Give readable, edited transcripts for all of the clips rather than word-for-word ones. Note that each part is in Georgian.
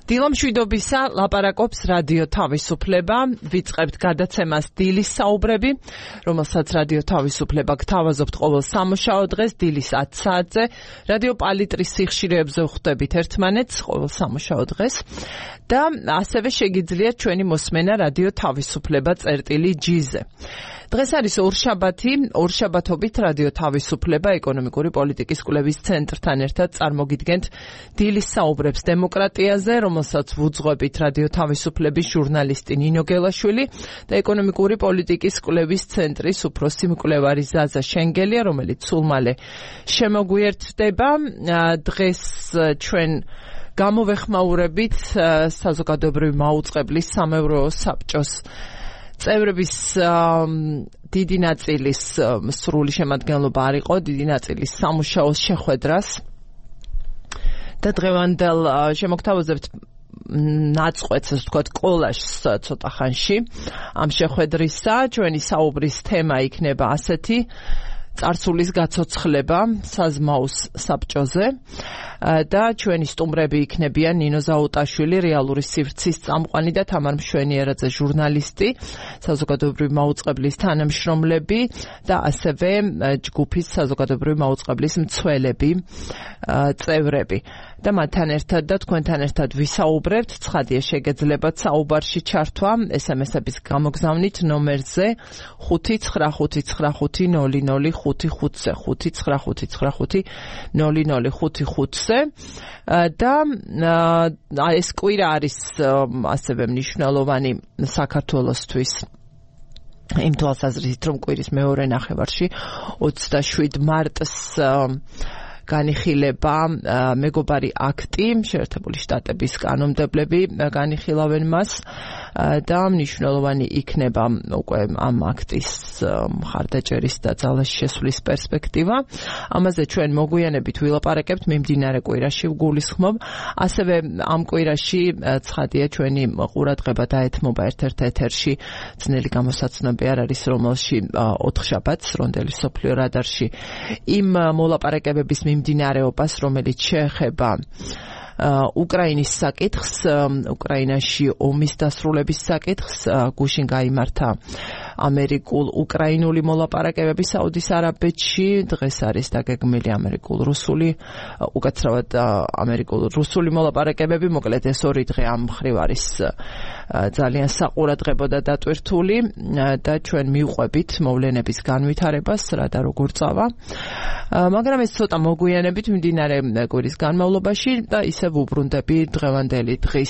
დილამშვიდობისა ლაპარაკობს რადიო თავისუფლება, ვიწყებთ გადაცემას დილის საუბრები, რომელსაც რადიო თავისუფლება გთავაზობთ ყოველ სამუშაო დღეს დილის 10 საათზე, რადიო პალიტრის სიხშირეებზე ვხვდებით ერთმანეთს ყოველ სამუშაო დღეს და ასევე შეგიძლიათ ჩვენი მოსმენა რადიო თავისუფლება წერტილი.gz-ზე. დღეს არის ორშაბათობით რადიო თავისუფლება ეკონომიკური პოლიტიკის კვლევის ცენტრთან ერთად წარმოგიდგენთ დილის საუბრებს დემოკრატიაზე, რომელსაც ვუძღვებით რადიო თავისუფლების ჟურნალისტი ნინო გელაშვილი და ეკონომიკური პოლიტიკის კვლევის ცენტრის უფროსი მკვლევარი ზაზა შენგელია, რომელიც სულ მალე შემოგვიერთდება. დღეს ჩვენ გამოვეხმაურებით საზოგადოებრივი მაუწყებლის სამეურვეო საბჭოს წევრების დიდი ნაწილის სრული შემადგენლობა არ იყო, დიდი ნაწილის სამუშაოს შეხვედრას და დღევანდელ შემოგთავაზებთ ნაწყვეტს, ასე ვთქვათ, კოლაჟს ცოტა ხანში ამ შეხვედრისა. ჩვენი საუბრის თემა იქნება ასეთი: წარსულის გაცოცხლება საზმაოს საბჭოზე და ჩვენი სტუმრები იქნებიან ნინო ზაუტაშვილი, რეალური სივრცის წამყვანი და თამარ მშვენიერაძე, ჟურნალისტი, საზოგადოებრივი მაუწყებლის თანამშრომლები და ასევე ჯგუფის საზოგადოებრივი მაუწყებლის მცველები, წევრები. და მათთან ერთად და თქვენთან ერთად ვისაუბრებთ. ცხადია, შეგეძლებათ საუბარში ჩართვა SMS-ების გამოგზავნით ნომერზე 595500555-ზე 595500555-ზე და ეს კვირა არის ასევე მნიშვნელოვანი საქართველოსთვის იმ თვალსაზრისით, რომ კვირის მეორე ნახევარში 27 მარტს განიხილება მეგობარი აქტი, შეერთებული შტატების კანონმდებლები განიხილავენ მას და მნიშვნელოვანი იქნება უკვე ამ აქტის მხარდაჭერის და ძალაში შესვლის პერსპექტივა. ამაზე ჩვენ მოგვიანებით ვილაპარაკებთ მიმდინარე კვირაში ვგულისხმობ. ასევე ამ კვირაში ცხადია ჩვენი ყურადღება დაეთმობა ერთ-ერთ ეთერში ძნელი გამოსაცნობი არ არის, რომელში 4 შაბათს რონდელი სოფლიო რადარში იმ მოლაპარაკებების მიმდინარეობას, რომელიც შეეხება უკრაინის საკითხს, უკრაინაში ომის დასრულების საკითხს, გუშინ გაიმართა ამერიკულ-უკრაინული მოლაპარაკებები საუდის არაბეთში. დღეს არის დაგეგმილი ამერიკულ-რუსული, უკაცრავად ამერიკულ-რუსული მოლაპარაკებები. მოკლედ ეს ორი დღე ამ მხრივ არის ძალიან საყურადღებო და დატვირთული და ჩვენ მივყვებით მოვლენების განვითარებას, რა და როგორ წავა. მაგრამ ეს ცოტა მოგვიანებით მიმდინარე კვირის განმავლობაში და ისევ ვუბრუნდები დღევანდელი დღის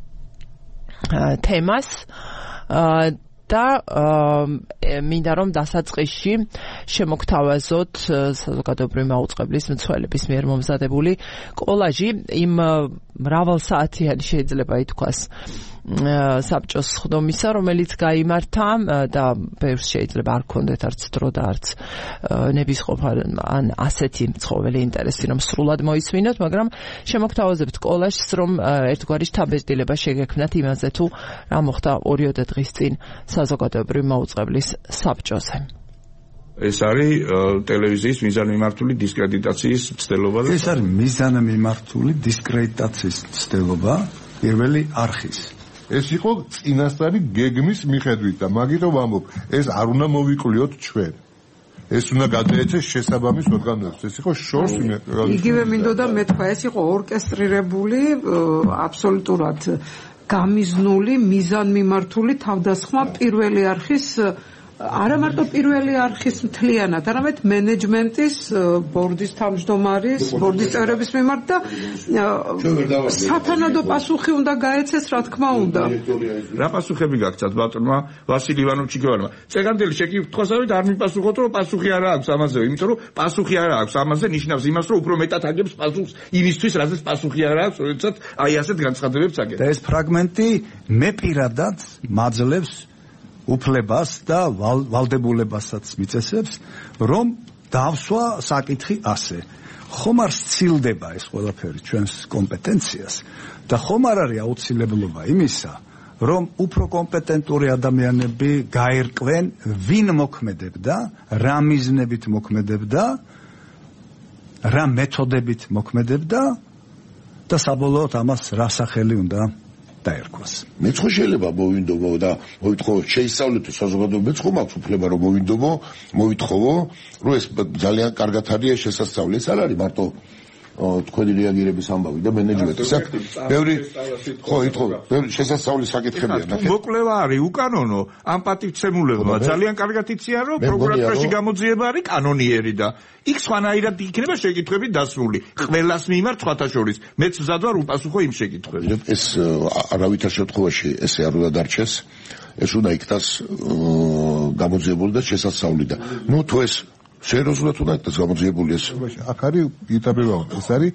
თემას და მინდა რომ დასაწყისში შემოგთავაზოთ საზოგადოებრივი მაუწყებლის მცველების მიერ მომზადებული კოლაჟი იმ მრავალსაათიანი შეიძლება ითქვას საბჭოს ხდომისა, რომელიც გაიმართა და ბევრს შეიძლება არ ქონდეთ არც დრო და არც ნებისყოფარ ან ასეთი მცხოველი ინტერესი, რომ სრულად მოისმინოთ, მაგრამ შემოგთავაზებთ კოლაჟს, რომ ერთგვარი შთაბეჭდილება შეგექმნათ იმაზე, თუ რა მოხდა 2 დღის წინ საზოგადოებრივი მაუწყებლის საბჭოზე. ეს არის ტელევიზიის მიზანმიმართული დისკრედიტაციის მცდელობა. ეს არის მიზანმიმართული დისკრედიტაციის მცდელობა პირველი არხის. ეს იყო წინასწარი გეგმის მიხედვით და მაგიტომ ვამბობ, ეს არ უნდა მოვიკვლიოთ ჩვენ. ეს უნდა გადაეცეს შესაბამის ორგანოებს. ეს იყო შორს იგივე მინდოდა მეთქვა, ეს იყო ორკესტრირებული, აბსოლუტურად გამიზნული, მიზანმიმართული თავდასხმა პირველი არხის, არა მარტო პირველი არხის მთლიანად, არამედ მენეჯმენტის, ბორდის თავმჯდომარის, ბორდის წევრების მიმართ და სათანადო პასუხი უნდა გაეცეს, რა თქმა უნდა. რა პასუხები გაგცათ ბატონმა ვასილ ივანოვ-ჩიგოვანმა? წეგანდელი შეკითხვასავით არ მიპასუხოთ, რომ პასუხი არა აქვს ამაზე, იმიტომ რომ პასუხი არა აქვს ამაზე ნიშნავს იმას, რომ უფრო მეტად აგებს პასუხს იმისთვის, რაზეც პასუხი არა აქვს, როდესაც აი ასეთ განცხადებებს აკეთებს. და ეს ფრაგმენტი მე პირადად მაძლევს უფლებას და ვალდებულებასაც მიწესებს, რომ დავსვა საკითხი ასე. ხომ არ სცილდება ეს ყველაფერი ჩვენს კომპეტენციას და ხომ არ არის აუცილებლობა იმისა, რომ უფრო კომპეტენტური ადამიანები გაერკვენ, ვინ მოქმედებდა, რა მიზნებით მოქმედებდა, რა მეთოდებით მოქმედებდა და საბოლოოდ ამას რა სახელი უნდა დაერქვას. მეც ხო შეიძლება მოვინდომო და მოვითხოვო შეისწავლეთ საზოგადოებაც ხო მაქვს უფლება რომ მოვითხოვო რომ ეს ძალიან კარგად არის შესაძლებელი ეს არ არის მარტო თქვენი რეაგირების ამბავი და მენეჯმენტის აქ ბევრი ხო ითხოვ ბევრი შესაძლებელი საკითხებია მოკლევა არის უკანონო ამ პატივცემულებმა ძალიან კარგად იციან რომ პროკურატურაში გამოძიება არის კანონიერი და იქ სხვანაირად იქნება შეკითხვები დასმული ყველას მიმართ სხვათა შორის მეც მზად ვარ უპასუხო იმ შეკითხვებს ეს არავითარ შემთხვევაში ესე არ უნდა დარჩეს ეს უნდა იქნას გამოძიებული და შესაძლებელი და ნუ თუ ეს სერიოზულად უნდა იქნას გამოძიებული ეს აქ არის იტაბება ეს არის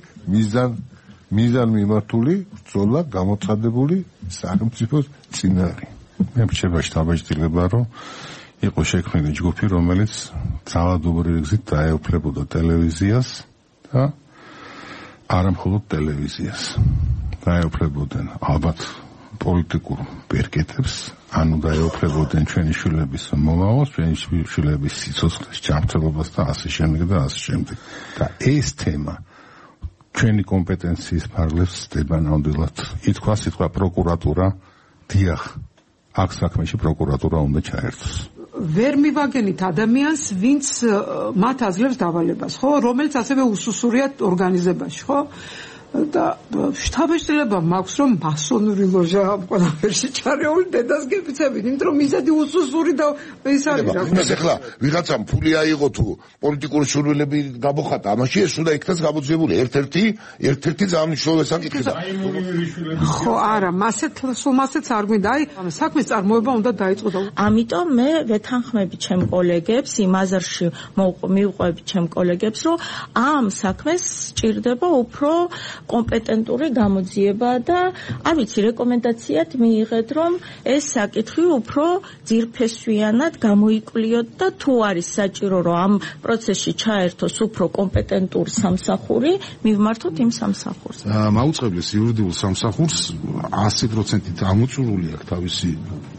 მიზან მიმართული ბრძოლა გამოცხადებული სახელმწიფოს წინააღმდეგ მე მრჩება შტაბ-ჭდილება რომ იყო შექმნილი ჯგუფი რომელიც ძალადობრივი გზით დაეუფლებოდა ტელევიზიას და არა მხოლოდ ტელევიზიას დაეუფლებოდნენ ალბათ პოლიტიკურ პერკეტებს ანუ დაეუფლებოდნენ ჩვენი შვილების მომავალს ჩვენი შვილების სიცოცხლის ჯანმრთელობას და ასე შემდეგ და ასე შემდეგ და ეს თემა ჩვენი კომპეტენციის ფარგლებს ხდება ნამდვილად ითქვა სიტყვა პროკურატურა დიახ აქ საქმეში პროკურატურა უნდა ჩაერთოს ვერ მივაგენით ადამიანს ვინც მათ აძლევს დავალებას ხო რომელიც ასევე უსუსურია ორგანიზებაში ხო და შტაბ-ჭდილება მაქვს რომ მასონური ლოჟა ყველაფერში ჩარეული დედას გეფიცებით იმიტომ რომ მიზადი უსუსური და ეს არის რა ეს ახლა ვიღაცამ ფული აიღო თუ პოლიტიკური სურვილები გამოხატა ამაში ეს უნდა იქნას გამოძიებული ერთ-ერთი ძალიან მნიშვნელოვანი საკითხი და ხო არა მასეც არ გვინდა აი საქმის წარმოება უნდა დაიწყო და ამიტომ მე ვეთანხმები ჩემ კოლეგებს იმ აზრში მივყვები ჩემ კოლეგებს რომ ამ საქმეს სჭირდება უფრო კომპეტენტური გამოძიება და არ ვიცი რეკომენდაციად მიიღეთ რომ ეს საკითხი უფრო ძირფესვიანად გამოიკვლიოთ და თუ არის საჭირო რომ ამ პროცესში ჩაერთოს უფრო კომპეტენტური სამსახური მივმართოთ იმ სამსახურს მაუწყებლის იურიდიულ სამსახურს 100%-ით ამოწურული აქვს თავისი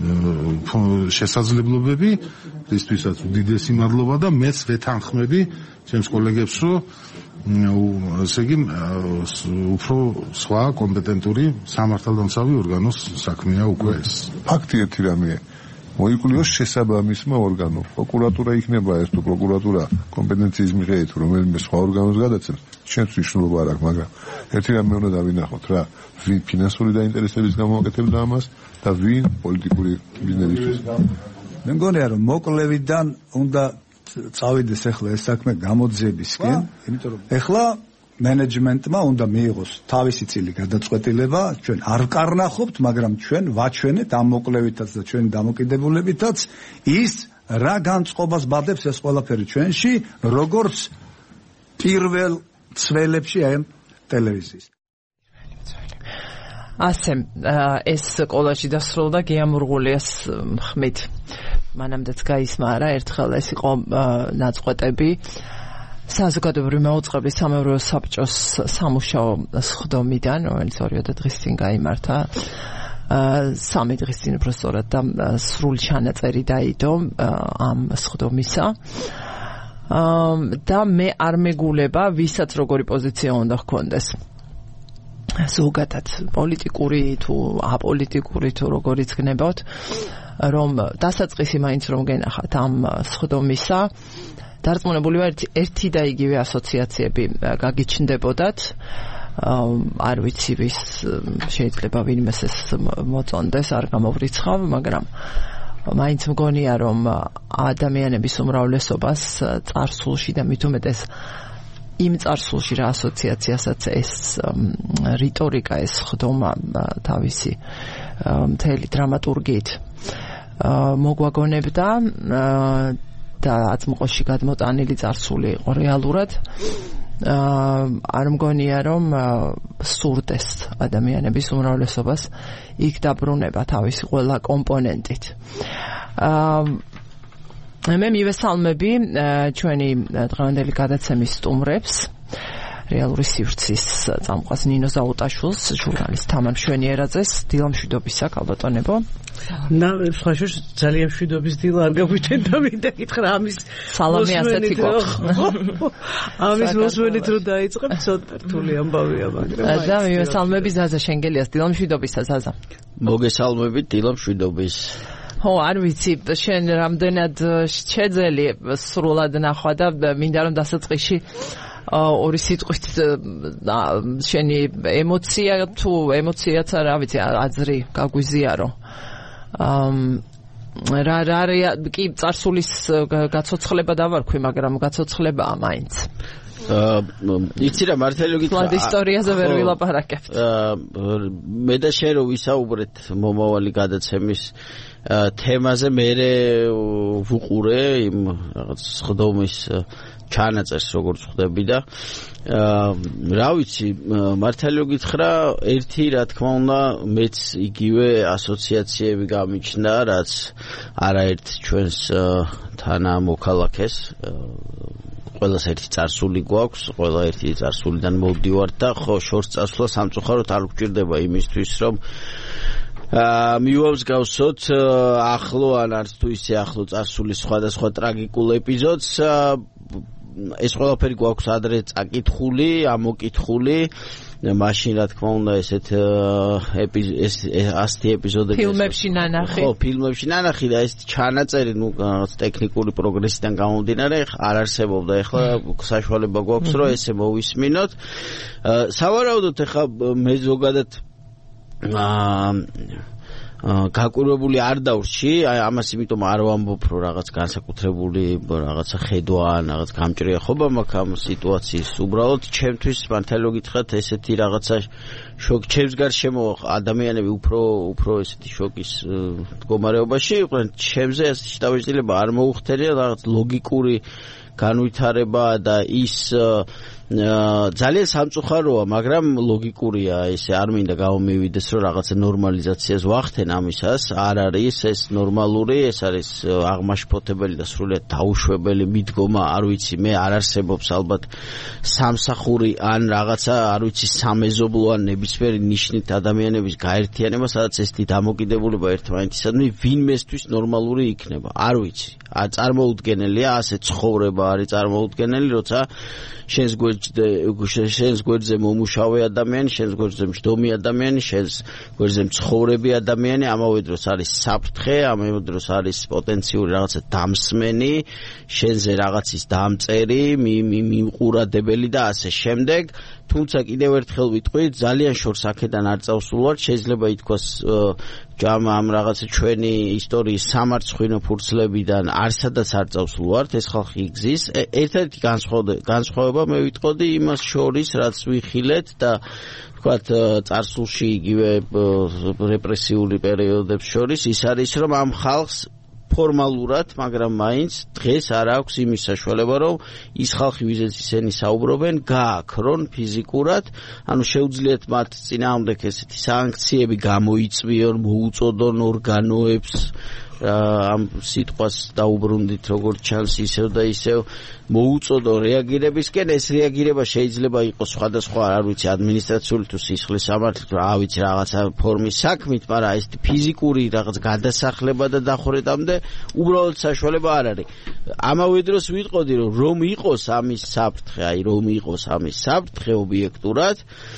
შესაძლებლობები ისთვის უდიდესი მადლობა და მეც ვეთანხმები ჩემს კოლეგებს რომ ესე იგი უფრო სხვა კომპეტენტური სამართალდამცავი ორგანოს საქმეა უკვე ეს. ფაქტი ერთი რამეა. მოიკვლიოს შესაბამისმა ორგანომ. პროკურატურა იქნება ეს თუ პროკურატურა კომპეტენციის მიხედვით რომელიმე სხვა ორგანოს გადაცემს, ჩვენს მნიშვნელობა არ აქვს, მაგრამ ერთი რამე უნდა დავინახოთ რა, ვინ ფინანსური დაინტერესების გამოვაკეთებდა ამას და ვინ პოლიტიკური ბიზნესისთვის. მე მგონია რომ მოკლევიდან უნდა წავიდეს ახლა ეს საქმე გამოძიებისკენ, იმიტომ რომ ახლა მენეჯმენტმა უნდა მიიღოს თავისი წილი გადაწყვეტილება, ჩვენ არ კარნახობთ, მაგრამ ჩვენ ვაჩვენეთ ამ მოკლევითაც და ჩვენი დამოკიდებულებითაც ის რა განწყობას ბადებს ეს ყველაფერი ჩვენში, როგორც პირველ ცველებში აი ტელევიზიის. ასე ეს კოლაჟი დასრულდა გიამურღულიას ხმით. მანამდეც გაისმა რა ერთხელ ეს იყო ნაწყვეტები საზოგადოებრივი მაუწყებლის სამეურვეო საბჭოს სამუშაო სხდომიდან, რომელიც 2 დღის წინ გაიმართა. 3 დღის წინ უბრალოდ და სრული ჩანაწერი დაიდო ამ სხდომისა. და მე არ მეგულება, ვისაც როგორი პოზიცია უნდა ჰქონდეს. ზოგადად პოლიტიკური თუ აპოლიტიკური თუ როგორიც გნებავთ, რომ დასაწყისი მაინც რომ გენახათ ამ სხდომისა, დარწმუნებული ვარ ერთი და იგივე ასოციაციები გაგიჩნდებოდათ. არ ვიცი ვის შეიძლება ვინმეს ეს მოწონდეს, არ გამოვრიცხავ, მაგრამ მაინც მგონია რომ ადამიანების უმრავლესობას წარსულში და მით უმეტეს იმ წარსულში რა ასოციაციასაც ეს რიტორიკა, ეს ხდომა თავისი მთელი დრამატურგიით მოგვაგონებდა და აწმყოში გადმოტანილი წარსული იყო რეალურად. არ მგონია რომ სურდეს ადამიანების უმრავლესობას იქ დაბრუნება თავისი ყველა კომპონენტით. მე მივესალმები ჩვენი დღევანდელი გადაცემის სტუმრებს. რეალური სივრცის წამყვას ნინო ზაუტაშვილს, ჟურნალისტ თამარ მშვენიერაძეს. დილა მშვიდობისა, ქალბატონებო. ხაშუშ ძალიან მშვიდობის დილა არ გაგვიჩენ და მინდა გითხრა ამის სალამი ასეთი გვაქვს. ამის მოსმენით რომ დაიწყებ ცოტა რთული ამბავია, მაგრამ და მივესალმები ზაზა შენგელიას. დილა მშვიდობისა, ზაზა. მოგესალმებით, დილა მშვიდობის. ხო, არ ვიცი, შენ რამდენად შეძელი სრულად ნახვა და მინდა რომ დასაწყისში ორი სიტყვით შენი ემოცია თუ ემოციაც რა ვიცი, აზრი გაგვიზიარო. რა კი წარსულის გაცოცხლება დავარქვი, მაგრამ გაცოცხლებაა მაინც. იცი რა მართალი გითხრა. ლად ისტორიაზე ვერ ვილაპარაკებთ. მე და შენ რო ვისაუბრეთ მომავალი გადაცემის თემაზე, მე ვუყურე იმ რაღაც ხდომის ჩანაწერს როგორც ხვდები და რა ვიცი, მართალი გითხრა, ერთი რა თქმა უნდა მეც იგივე ასოციაციები გამიჩნდა, რაც არაერთ ჩვენს თანამოქალაქეს ყველას ერთი წარსული გვაქვს, ყველა ერთი წარსულიდან მოვდივართ და ხო შორს წასვლა სამწუხაროდ არ გვჭირდება იმისთვის, რომ მივამსგავსოთ ახლო ან არც თუ ისე ახლო წარსულის სხვადასხვა ტრაგიკულ ეპიზოდს. ეს ყველაფერი გვაქვს ადრე წაკითხული, ამოკითხული. მაშინ რა თქმა უნდა ესეთ ასეთი ეპიზოდები ფილმებში ნანახი. ხო, ფილმებში ნანახი და ეს ჩანაწერი, ნუ რაღაც ტექნიკური პროგრესიდან გამომდინარე, არ არსებობდა. ეხლა საშუალება გვაქვს, რომ ესე მოვისმინოთ. სავარაუდოდ ეხლა მე ზოგადად გაკვირვებული არ დავრჩი, ამას იმიტომ არ ვამბობ, რომ რაღაც განსაკუთრებული რაღაცა ხედვა ან რაღაც გამჭრიახობა მაქვს ამ სიტუაციის. უბრალოდ ჩემთვის მართალი გითხრათ, ესეთი რაღაცა შოკ ჩემს გარშემო ადამიანები უფრო ესეთი შოკის მდგომარეობაში იყვნენ. ჩემზე ეს შეტავეჭდილება არ მოუხდენია, რაღაც ლოგიკური განვითარება და ის ძალიან სამწუხაროა, მაგრამ ლოგიკურია, ესე არ მინდა გამომივიდეს, რომ რაღაცა ნორმალიზაციას ვახდენ ამისას. არ არის ეს ნორმალური, ეს არის აღმაშფოთებელი და სრულიად დაუშვებელი მიდგომა. არ ვიცი, მე არ არსებობს ალბათ სამსახური ან რაღაცა, არ ვიცი, სამეზობლო ან ნებისმიერი ნიშნით ადამიანების გაერთიანება, სადაც ესეთი დამოკიდებულება ერთმანეთისადმი ვინმესთვის ნორმალური იქნება. არ ვიცი. წარმოუდგენელია, ასე ცხოვრება არის წარმოუდგენელი, როცა შენს გვერდზე მომუშავე ადამიანი, შენს გვერდზე მждომი ადამიანი, შენს გვერდზე მცხოვრები ადამიანი, ამავე დროს არის საფრთხე, ამავე დროს არის პოტენციური რაღაცა დამსმენი, შენზე რაღაცის დამწერი, მიყურადებელი და ასე შემდეგ. თუმცა კიდევ ერთხელ ვიტყვი, ძალიან შორს აქედან არ წავსულვარ, შეიძლება ითქვას ამ რაღაცა ჩვენი ისტორიის სამარცხვინო ფურცლებიდან არსადაც არ წავსულვართ, ეს ხალხი იგზის. ერთ-ერთი განსხვავება მე ვიტყოდი იმას შორის, რაც ვიხილეთ და თქვათ წარსულში იგივე რეპრესიული პერიოდებს შორის, ის არის, რომ ამ ხალხს ფორმალურად, მაგრამ მაინც დღეს არ აქვს იმის საშუალება, რომ ის ხალხი, ვიზეც ისინი საუბრობენ, გააქრონ ფიზიკურად, ანუ შეუძლიათ მათ წინააღმდეგ ესეთი სანქციები გამოიწვიონ, მოუწოდონ ორგანოებს ამ სიტყვას დაუბრუნდით როგორც ჩანს ისევ და ისევ მოუწოდო რეაგირებისკენ. ეს რეაგირება შეიძლება იყოს სხვადასხვა, არ ვიცი, ადმინისტრაციული თუ სისხლის სამართლით, რა ვიცი, რაღაცა ფორმის საქმით, მაგრამ ეს ფიზიკური რაღაც გადასახლება და დახურებამდე უბრალოდ საშუალება არ არის. ამავე დროს ვიტყოდი, რომ იყოს ამის საფრთხე, რომ იყოს ამის საფრთხე ობიექტურად,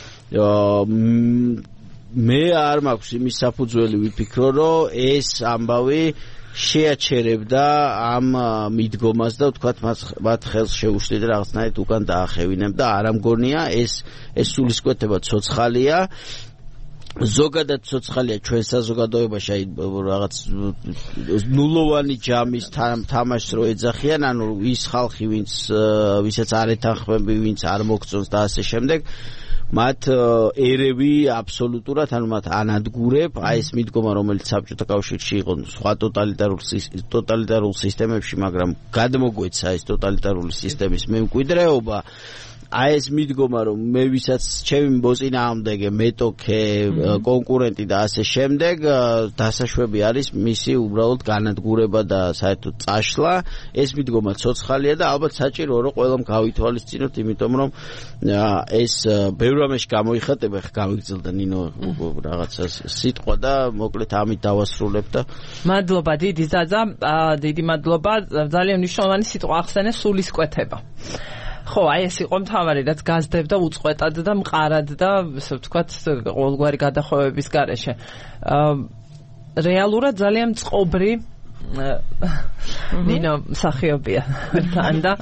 მე არ მაქვს იმის საფუძველი ვიფიქრო, რომ ეს ამბავი შეაჩერებდა ამ მიდგომას და ვთქვათ მათ ხელს შეუშლიდა რაღაცნაირად უკან დაახევინებ და არ ამგონია ეს სულისკვეთება ცოცხალია. ზოგადად ცოცხალია ჩვენ საზოგადოებაში, აი რაღაც ნულოვანი ჯამის თამაშს რო ეძახიან, ანუ ის ხალხი ვისაც არ ეთანხმები, ვინც არ მოგწონს და ასე შემდეგ. მათ ერევი აბსოლუტურად ანუ მათ ანადგურებ აი ეს მიდგომა რომელიც საბჭოთა კავშირში იყო სხვა ტოტალიტარულ სისტემებში მაგრამ გადმოგვეცა ეს ტოტალიტარული სისტემის მემკვიდრეობა აი ეს მიდგომა რომ მე ვისაც ჩემი მოწინააღმდეგე მეტოქე კონკურენტი და ასე შემდეგ დასაშვები არის მისი უბრალოდ განადგურება და საერთოდ წაშლა ეს მიდგომა ცოცხალია და ალბათ საჭიროა რომ ყველამ გავითვალისწინოთ იმიტომ რომ ეს ბევრ რამეში გამოიხატება ხა გამიგრძელდა ნინო რაღაცა სიტყვა და მოკლედ ამით დავასრულებ და მადლობა დიდი ზაზა დიდი მადლობა ძალიან მნიშვნელოვანი სიტყვა ახსენე სულისკვეთება ხო, აი ეს იყო მთავარი, რაც გაზდებდა უწყვეტად და მყარად და ასე ვთქვათ, ყოველგვარი გადახოვების გარეშე. რეალურად ძალიან წყობრი ნინო მსახიობია თან და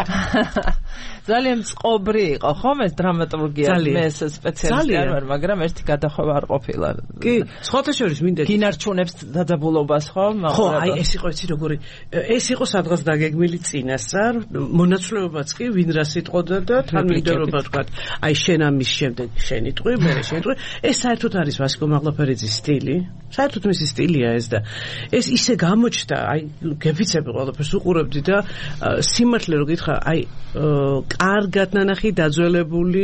ძალიან წყობრი იყო ხომ ეს დრამატურგია მე ეს სპეციალისტი არ ვარ მაგრამ ერთი გადახოვა არ ყოფილა კი სხვათა შორის მინდა გინარჩუნებს დაძაბულობას ხომ ხო აი ეს იყო იცი როგორი ეს იყო სადღაც დაგეგმილი წინასწარ მონაცვლეობაც კი ვინ რა სიტყოდა და თანმიმდევრობა თქვა აი შენ ამის შემდეგ შენი ტყვი მე შენი ტყვი ეს საერთოდ არის ვასკო მაღლაფერიძის სტილი საერთოდ მისი სტილია ეს და ეს ისე გამოჩნდა აი გეფიცები ყველაფერს უყურებდი და სიმართლე რო გითხრა აი კარგად ნანახი დაძველებული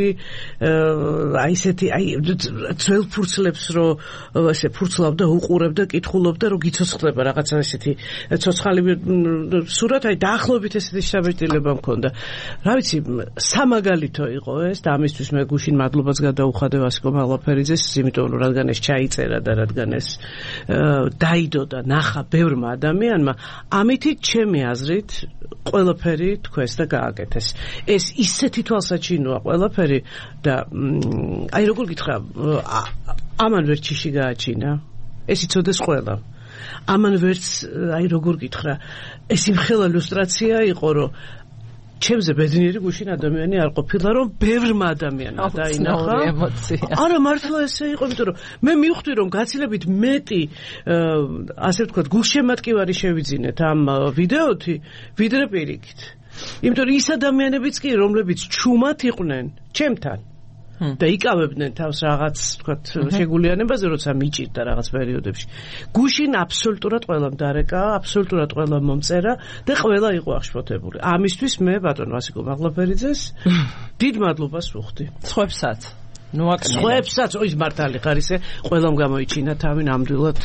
აი ესეთი აი ძველ ფურცლებს რო ესე ფურცლავდა უყურებდა კითხულობდა რომ გიცოცხლება რაღაცა ესეთი ცოცხალი სურათ აი დაახლოებით ესეთი შაბეჭდილება მქონდა რა ვიცი სამაგალითო იყო ეს და ამისთვის მე გუშინ მადლობას გადაუხადე ვასკო მაღლაფერიძეს იმიტომ რომ რადგან ეს ჩაიწერა და რადგან ეს დაიდო და ნახა ბევრმა ადამიანმა ამითი ჩემი აზრით ყველაფერი თქვეს და გააკეთეს ეს ისეთი თვალსაჩინოა ყველაფერი და აი როგორ გითხრა ამან ვერ ჩიში გააჩინა ეს იცოდეს ყველა ამან ვერც აი როგორ გითხრა ეს იმხელა ილუსტრაცია იყო რომ ჩემზე ბედნიერი გუშინ ადამიანი არ ყოფილა რომ ბევრმა ადამიანმა დაინახა არა მართლა ესე იყო იმიტომ რომ მე მივხვდი რომ გაცილებით მეტი ასე ვთქვათ გულშემატკივარი შევიძინეთ ამ ვიდეოთი ვიდრე პირიქით იმიტომ რომ ის ადამიანებიც კი რომლებიც ჩუმად იყვნენ ჩემთან და იკავებდნენ თავს რაღაც ვთქვათ შეგულიანებაზე როცა მიჭირდა რაღაც პერიოდებში გუშინ აბსოლუტურად ყველამ დარეკა აბსოლუტურად ყველამ მომწერა და ყველა იყო აღშფოთებული ამისთვის მე ბატონ ვასიკო მაღლაფერიძეს დიდ მადლობას ვუხდი სხვებსაც სხვებსაც ის მართალი ხარ ისე ყველამ გამოიჩინა თავი ნამდვილად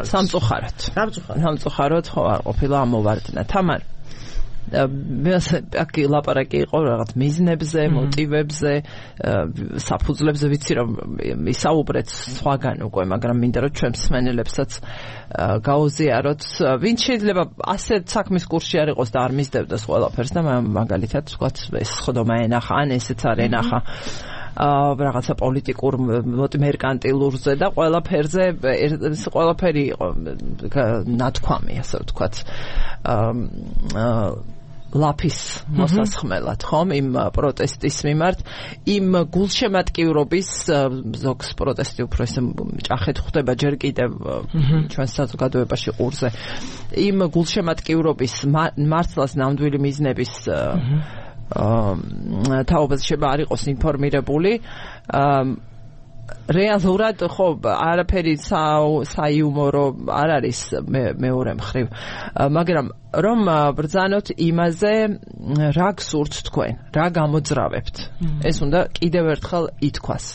სამწუხაროდ ხო არ ყოფილა ამოვარდნა თამარ მე აქ ლაპარაკი იყო რაღაც მიზნებზე, მოტივებზე, საფუძვლებზე ვიცი რომ ისაუბრეთ სხვაგან უკვე, მაგრამ მინდა რომ ჩვენ მსმენელებსაც გაუზიაროთ, ვინც შეიძლება ასე საქმის კურსში არ იყოს და არ მისდევდეს ყველაფერს და მაგალითად ვთქვათ ეს ხდომა ენახა, ან ესეც არ ენახა. რაღაცა პოლიტიკურ მერკანტილურზე და ყველაფერზე ყველაფერი იყო ნათქვამი ასე ვთქვათ ლაფის მოსასხმელად ხომ იმ პროტესტის მიმართ იმ გულშემატკივრობის ზოგს პროტესტი უფრო ისე ჭახეთ ხდება ჯერ კიდევ ჩვენ საზოგადოებაში ყურზე იმ გულშემატკივრობის მართლაც ნამდვილი მიზნების თაობაზე შეიძლება არ იყოს ინფორმირებული რეალურად ხო არაფერი საიუმორო არ არის მეორე მხრივ მაგრამ რომ ბრძანოთ იმაზე რა გსურთ თქვენ რა გამოძრავებთ ეს უნდა კიდევ ერთხელ ითქვას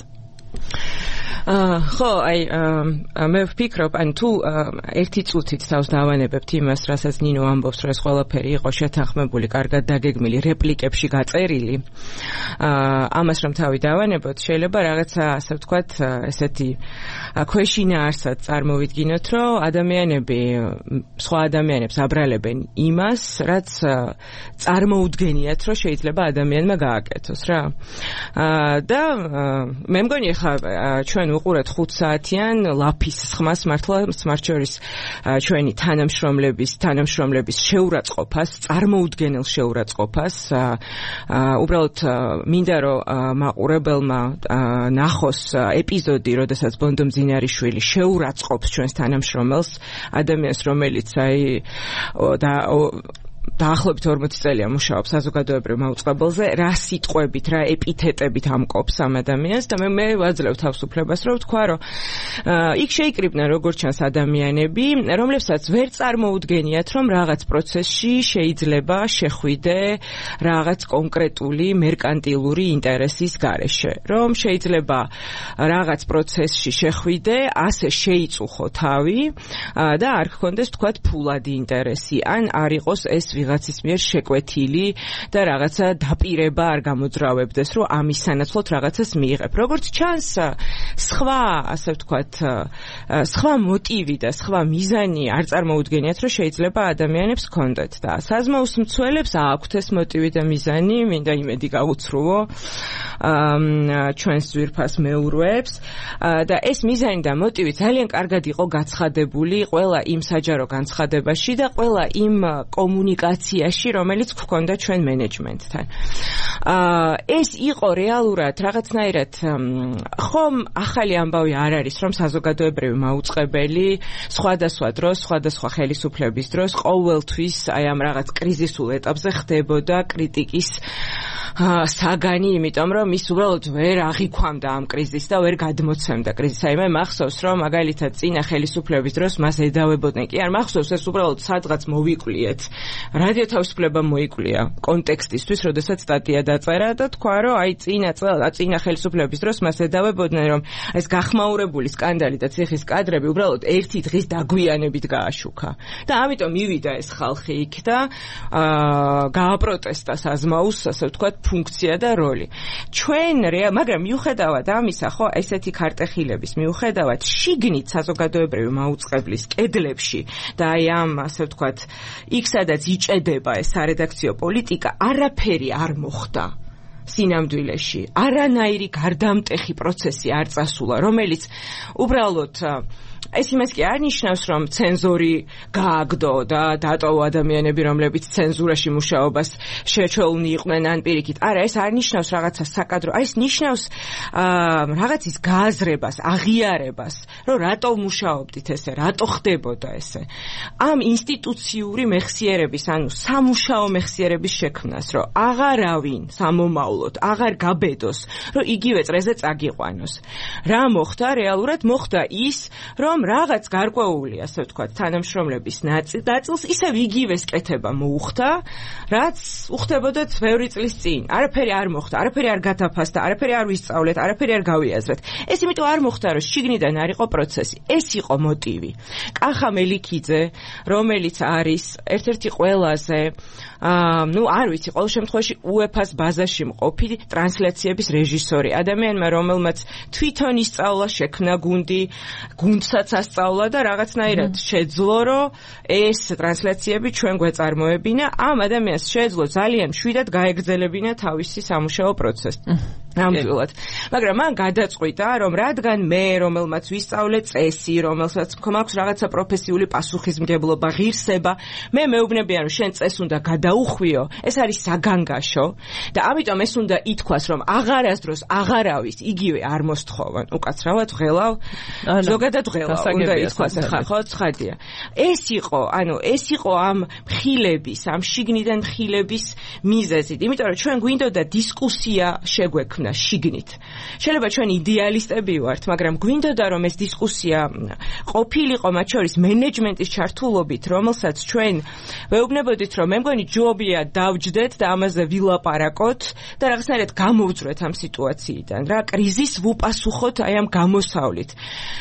ხო აი მე ვფიქრობ ან თუ ერთი წუთით თავს დავანებებთ იმას რასაც ნინო ამბობს რომ ეს ყველაფერი იყო შეთანხმებული კარგად დაგეგმილი რეპლიკებში გაწერილი ამას რომ თავი დავანებოთ შეიძლება რაღაცა ასე ვთქვათ ესეთი ქვეშინა არსად წარმოვიდგინოთ რომ ადამიანები სხვა ადამიანებს აბრალებენ იმას რაც წარმოუდგენიათ რომ შეიძლება ადამიანმა გააკეთოს რა და მე მგონი ხა ჩვენ უყურეთ 5 საათიან ლაფის სხმას მართლა სმარტშორის ჩვენი თანამშრომლების შეურაცხყოფას, წარმოუდგენელ შეურაცხყოფას. უბრალოდ მინდა რომ მაყურებელმა ნახოს ეპიზოდი, როდესაც ბონდო მძინარიშვილი შეურაცხყოფს ჩვენს თანამშრომელს, ადამიანს, რომელიც აი და დაახლოებით 40 წელია მუშაობს საზოგადოებრივ მაუწყებელზე, რა სიტყვებით, რა ეპითეტებით ამკობს ამ ადამიანს და მე ვაძლევ თავისუფლებას, რომ ვთქვა, რომ იქ შეიკრიბნენ როგორც ჩანს ადამიანები, რომლებსაც ვერ წარმოუდგენიათ, რომ რაღაც პროცესში შეიძლება შეხვიდე რაღაც კონკრეტული მერკანტილური ინტერესის გარეშე, რომ შეიძლება რაღაც პროცესში შეხვიდე, ასე შეიწუხო თავი და არ გქონდეს თქვათ ფულადი ინტერესი, ან არ იყოს ეს ვიღაცის მიერ შეკვეთილი და რაღაცა დაპირება არ გამოძრავებდეს, რომ ამის სანაცვლოდ რაღაცას მიიღებ. როგორც ჩანს, სხვა, ასე ვთქვათ, სხვა მოტივი და სხვა მიზანი არ წარმოუდგენიათ, რომ შეიძლება ადამიანებს ჰქონდეთ და საზმაუს მცველებს აქვთ ეს მოტივი და მიზანი, მინდა იმედი გაუცრუო ჩვენს ძვირფას მეურვეებს და ეს მიზანი და მოტივი ძალიან კარგად იყო გაცხადებული ყველა იმ საჯარო განცხადებაში და ყველა იმ კომუნიკაციაში, რომელიც გვქონდა ჩვენ მენეჯმენტთან. ეს იყო რეალურად რაღაცნაირად ხომ ახალი ამბავი არ არის, რომ საზოგადოებრივი მაუწყებელი სხვადასხვა დროს, სხვადასხვა ხელისუფლების დროს ყოველთვის აი ამ რაღაც კრიზისულ ეტაპზე ხდებოდა კრიტიკის საგანი, იმიტომ რომ ის უბრალოდ ვერ აღიქვამდა ამ კრიზისს და ვერ გადმოცემდა კრიზისს. აი მე მახსოვს, რომ მაგალითად წინა ხელისუფლების დროს მას ეძავებოდნენ. კი არ მახსოვს, ეს უბრალოდ სადღაც მოვიკვლიეთ. რადიო თავისუფლება მოიკვლია კონტექსტისთვის, როდესაც სტატია დაწერა და თქვა, რომ აი წინა ხელისუფლების დროს მას ეძავებოდნენ, რომ ეს გახმაურებული სკანდალი და ციხის კადრები უბრალოდ ერთი დღის დაგვიანებით გააშუქა. და ამიტომ მივიდა ეს ხალხი იქ და გააპროტესტა საზმაუს, ასე ვთქვათ, ფუნქცია და როლი. მაგრამ მიუხედავად ამისა, ხო, ესეთი ქარტეხილების მიუხედავად, შიგნით საზოგადოებრივი მაუწყებლის კედლებში და აი ამ, ასე ვთქვათ, იქ სადაც იჭედება ეს სარედაქციო პოლიტიკა, არაფერი არ მოხდა. სინამდვილეში არანაირი გარდამტეხი პროცესი არ წასულა, რომელიც უბრალოდ ეს იმას კი არ ნიშნავს, რომ ცენზორი გააგდო და დატოვა ადამიანები, რომლებიც ცენზურაში მუშაობას შეჩვეულნი იყვნენ ან პირიქით. არა, ეს არ ნიშნავს რაღაცა საკადრო, ეს ნიშნავს რაღაცის გააზრებას, აღიარებას, რომ რატო მუშაობდით ესე, რატო ხდებოდა ესე. ამ ინსტიტუციური მეხსიერების, ანუ სამუშაო მეხსიერების შექმნას, რომ აღარავინ სამომავლოდ აღარ გაბედოს, რომ იგივე წრეზე წაგიყვანოს. რა მოხდა? რეალურად მოხდა ის, რომ რაღაც გარკვეული, ასე ვთქვათ, თანამშრომლების ნაწილს ისევ იგივეს კეთება მოუხდა, რაც უხდებოდათ ბევრი წლის წინ. არაფერი არ მოხდა, არაფერი არ გადაფასდა, არაფერი არ ვისწავლეთ, არაფერი არ გავიაზრეთ. ეს იმიტომ არ მოხდა, რომ შიგნიდან არ იყო პროცესი. ეს იყო მოტივი. კახა მელიქიძე, რომელიც არის ერთ-ერთი ყველაზე, არ ვიცი, ყოველ შემთხვევაში UEFA-ს ბაზაში მყოფი ტრანსლაციების რეჟისორი. ადამიანმა, რომელმაც თვითონ ისწავლა, შექმნა გუნდი, გუნდსაც ასწავლა და რაღაცნაირად შეძლო, რომ ეს ტრანსლაციები ჩვენ გვეწარმოებინა, ამ ადამიანს შეეძლო ძალიან მშვიდად გაეგრძელებინა თავისი სამუშაო პროცესი. ნამდვილად. მაგრამ მან გადაწყვიტა, რომ რადგან მე, რომელმაც ვისწავლე წესი, რომელსაც მქონდა რაღაცა პროფესიული პასუხისმგებლობა, ღირსება, მე მეუბნებიან, რომ შენ წეს უნდა გადაუხვიო, ეს არის საგანგაშო და ამიტომ ეს უნდა ითქვას, რომ აღარასდროს აღარავის იგივე არ მოსთხოვან. უკაცრავად ღელავ, ზოგადად ღელავ, უნდა ითქვას, ხო, ცხადია. ეს იყო ამ მხილების, ამ შიგნიდან მხილების მიზეზი. იმიტომ რომ ჩვენ გვინდოდა დისკუსია შეგვექმნა შიგნით. შეიძლება ჩვენ იდეალისტები ვართ, მაგრამ გვინდოდა რომ ეს დისკუსია ყოფილიყო მათ შორის მენეჯმენტის ჩართულობით, რომელსაც ჩვენ ვეუბნებოდით, რომ მე მგონი ჯობია დავჯდეთ და ამაზე ვილაპარაკოთ და რაღაცნაირად გამოვძვრეთ ამ სიტუაციიდან. რა კრიზისს ვუპასუხოთ აი ამ გამოსავლით.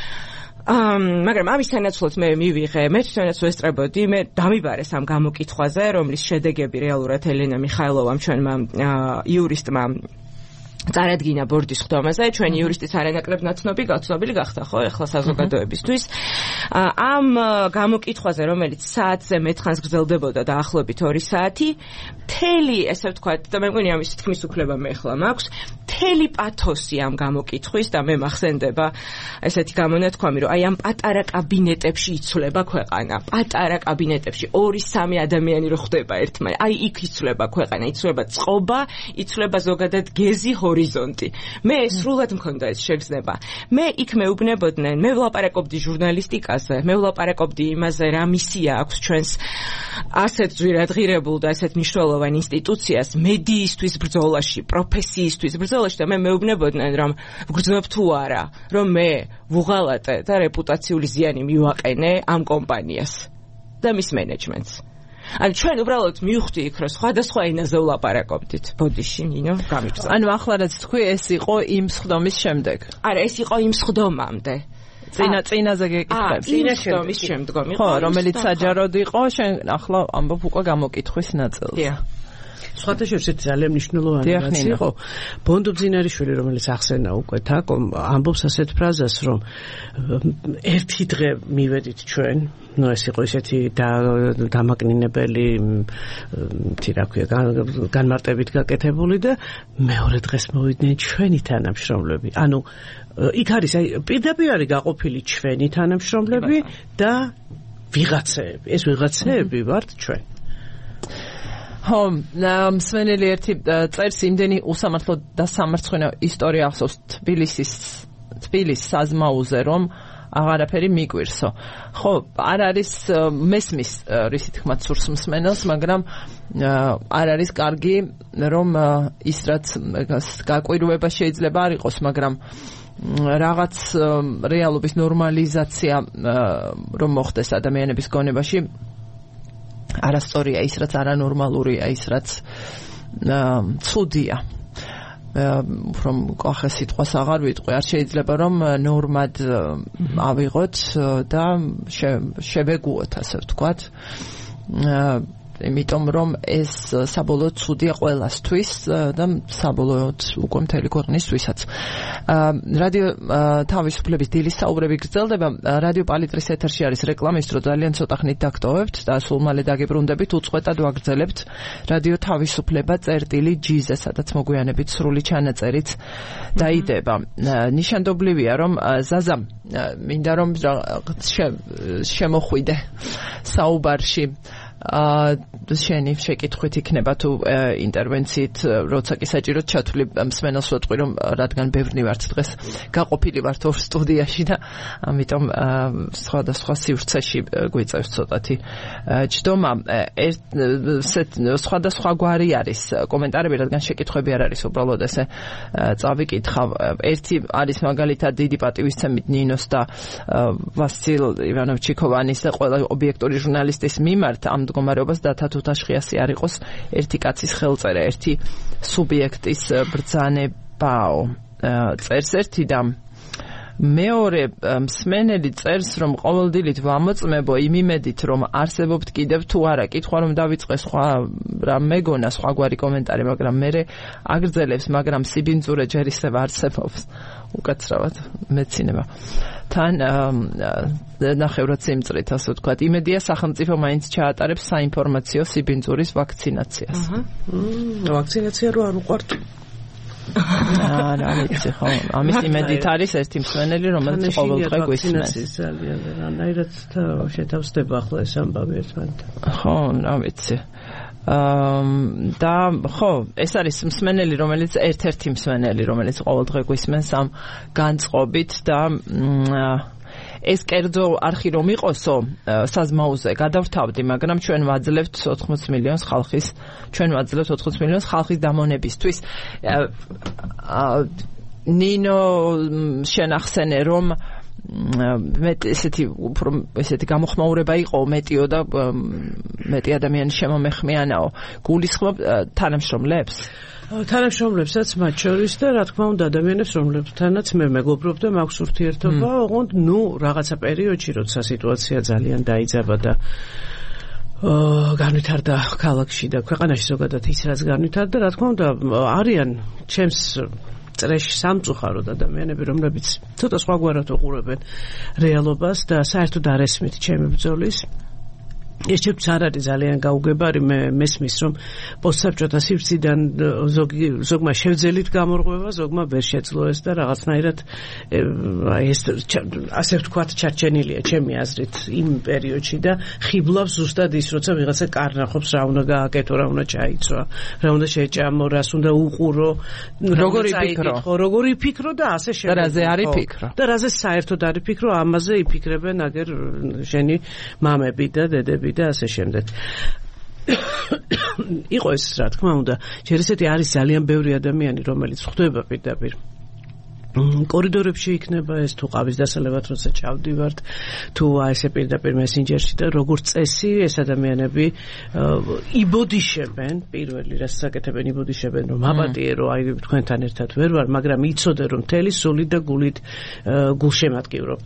მაგრამ ამის სანაცვლოდ მე მივიღე, მე თვითონაც ვესწრებოდი, მე დამიბარეს ამ გამოკითხვაზე, რომლის შედეგები რეალურად ელენა მიხაილოვამ ჩვენმა იურისტმა წარადგინა ბორდის ხდომაზე, ჩვენი იურისტის არანაკლებ ნაცნობი გაცნობილი გახდა, ხო, ეხლა საზოგადოებისთვის. ამ გამოკითხვაზე, რომელიც საათზე მეთხანს გრძელდებოდა დაახლოებით 2 საათი, მთელი, ესე ვთქვათ, და მე მგონი ამის თქმის უფლება მე ახლა მაქვს, მთელი პათოსი ამ გამოკითხვის და მე მახსენდება ესეთი გამონათქვამი, რომ აი ამ პატარა კაბინეტებში იცვლება ქვეყანა. პატარა კაბინეტებში 2-3 ადამიანი რო ხდება ერთმანეთს. აი იქ იცვლება ქვეყანა, იცვლება წყობა, იცვლება ზოგადად გეზი, ჰორიზონტი. მე სრულად მქონდა ეს შეგრძნება. მე იქ მეუბნებოდნენ, მე ვლაპარაკობდი ჟურნალისტიკაზე, მე ვლაპარაკობდი იმაზე, რა მისია აქვს ჩვენს ასეთ ძვირადღირებულ და ასეთ მნიშვნელოვან ინსტიტუციას მედიისთვის ბრძოლაში, პროფესიისთვის ბრძოლაში და მე მეუბნებოდნენ, რომ ვგრძნობ თუ არა, რომ მე ვუღალატე და რეპუტაციული ზიანი მივაყენე ამ კომპანიას და მის მენეჯმენტს. ანუ ჩვენ უბრალოდ მივხვდი იქ რომ სხვადასხვა ენაზე ვლაპარაკობდით. ბოდიში, ნინო, გამიგზავნა. ანუ ახლა რაც თქვი, ეს იყო იმ სხდომის შემდეგ. არა, ეს იყო იმ სხდომამდე. წინაზე გეკითხები. წინაშემდგომის შემდგომ იყო. ხო, რომელიც საჯაროდ იყო, შენ ახლა ამბობ უკვე გამოკითხვის ნაწილს. დიახ. სხვათა შორის ძალიან მნიშვნელოვანი რაც იყო ბონდო ბძინარიშვილი, რომელიც ახსენა უკვე თაკო, ამბობს ასეთ ფრაზას, რომ ერთი დღე მივედით ჩვენ, ну ეს იყო ისეთი დამაკნინებელი, თი რა ქვია, განმარტებით გაკეთებული და მეორე დღეს მოვიდნენ ჩვენი თანამშრომლები. ანუ იქ არის პირდაპირ არის გაყოფილი ჩვენი თანამშრომლები და ვიღაცეები. ეს ვიღაცეები ვართ ჩვენ. ხო, მსმენელი ერთი წერს, იმდენი უსამართლო და სამარცხვინო ისტორია ახსოვს თბილისის საზმაუზე, რომ აღარაფერი მიგვირსო. ხო, არ არის მესმის რისი თქმაც სურს მსმენელს, მაგრამ არ არის კარგი, რომ ის რაც გაკვირვება შეიძლება არ იყოს, მაგრამ რაღაც რეალობის ნორმალიზაცია რომ მოხდეს ადამიანების გონებაში არასწორია ის, რაც არანორმალურია, ის, რაც ცუდია. რომ კახე სიტყვას აღარ ვიტყვი, არ შეიძლება რომ ნორმად ავიღოთ და შევეგუოთ, ასე ვთქვათ. იმიტომ რომ ეს საბოლოოდ ცუდია ყველასთვის და საბოლოოდ უკვე მთელი ქვეყნისთვისაც. რადიო თავისუფლების დილის საუბრები გრძელდება. რადიო პალიტრის ეთერში არის რეკლამის დრო, ძალიან ცოტა ხნით დაგტოვებთ და სულ მალე დაგებრუნდებით, უწყვეტად ვაგრძელებთ რადიო თავისუფლება წერტილი.gz-ზე, სადაც მოგვიანებით სრული ჩანაწერიც დაიდება. ნიშანდობლივია, რომ ზაზა მინდა რომ შემოხვიდე საუბარში. შენი შეკითხვით იქნება თუ ინტერვენციით, როცა კი საჭიროდ ჩათვლი მსმენელს ვეტყვი, რომ რადგან ბევრი ვართ დღეს, გაყოფილი ვართ ორ სტუდიაში და ამიტომ სხვადასხვა სივრცეში გვიწევს ცოტათი ჯდომა. სხვადასხვა გვარი არის კომენტარები, რადგან შეკითხვები არ არის, უბრალოდ ესე წავიკითხავ. ერთი არის მაგალითად დიდი პატივისცემით ნინოს და ვასილ ივანოვ-ჩიქოვანის და ყველა ობიექტური ჟურნალისტის მიმართ ამ მდგომარეობას დათა თუთაშხიასი არ იყოს ერთი კაცის ხელწერა, ერთი სუბიექტის ბრძანებაო. წერს ერთი და მეორე მსმენელი წერს, რომ ყოველდილით ვამოწმებო იმ იმედით, რომ არსებობთ კიდევ თუ არა. კითხვა რომ დავიწყე სხვა რა მეგონა, სხვაგვარი კომენტარი, მაგრამ მე აგრძელებს, მაგრამ სიბინძურე ჯერ ისევ არსებობს. უკაცრავად მეცინება. თან ნახევრად სიმწრით, ასე ვთქვათ, იმედია სახელმწიფო მაინც ჩაატარებს საინფორმაციო სიბინძურის ვაქცინაციას. ვაქცინაცია რო არ უყვართ. რა ვიცი, ხო, ამის იმედით არის ერთი მსმენელი, რომელიც ყოველდღე გვისმენს. ძალიან რანაირად შეთავსდება ახლა ეს ამბავი ერთმანეთთან. ხო, რა ვიცი. და ხო, ეს არის მსმენელი, რომელიც ერთ-ერთი მსმენელი, რომელიც ყოველდღე გვისმენს ამ განწყობით და ეს კერძო არხი რომ იყოსო საზმაუზე გადავრთავდი, მაგრამ ჩვენ ვაძლევთ 80 მილიონს ხალხის დამონებისთვის. ნინო შენ ახსენე რომ ესეთი გამოხმაურება იყო მეტიო და მეტი ადამიანი შემომეხმიანაო. გულისხმობ თანამშრომლებს? თანამშრომლებსაც მათ შორის და რა თქმა უნდა ადამიანებს, რომლებთანაც მე მეგობრობ და მაქვს ურთიერთობა, ოღონდ რაღაცა პერიოდში, როცა სიტუაცია ძალიან დაიძაბა და განვითარდა ქალაქში და ქვეყანაში ზოგადად ის რაც განვითარდა, რა თქმა უნდა არიან ჩემს წრეში სამწუხაროდ ადამიანები, რომლებიც ცოტა სხვაგვარად უყურებენ რეალობას და საერთოდ არ ესმით ჩემი ბრძოლის ეს ჩემს არ არის ძალიან გაუგებარი მე მესმის რომ პოსტსაბჭოთა სივრციდან ზოგმა შევძელით გამორღვევა ზოგმა ვერ შეძლო ეს და რაღაცნაირად ეს ასე ვთქვათ ჩარჩენილია ჩემი აზრით იმ პერიოდში და ხიბლავს ზუსტად ის როცა ვიღაცა კარნახობს რა უნდა გააკეთო რა უნდა ჩაიცვა რა უნდა შეჭამო რას უნდა უყურო როგორი ფიქრო და ასე შემდეგ და რაზე არის ფიქრო და რაზე საერთოდ არის ფიქრო ამაზე იფიქრებენ აგერ შენი მამები და დედები და ასე შემდეგ. იყო ეს რა თქმა უნდა, ჯერ ესეთი არის ძალიან ბევრი ადამიანი, რომელიც ხვდება პირდაპირ. კორიდორებში იქნება ეს თუ ყავის დასალებად როცა ჩავდივართ, თუ ესე პირდაპირ მესენჯერში და როგორც წესი ეს ადამიანები იბოდიშებენ, პირველი რასაც აკეთებენ იბოდიშებენ რომ აპატიერო აი თქვენთან ერთად ვერ ვარ, მაგრამ იცოდე რომ მთელი სულით და გულით გულშემატკივრობ.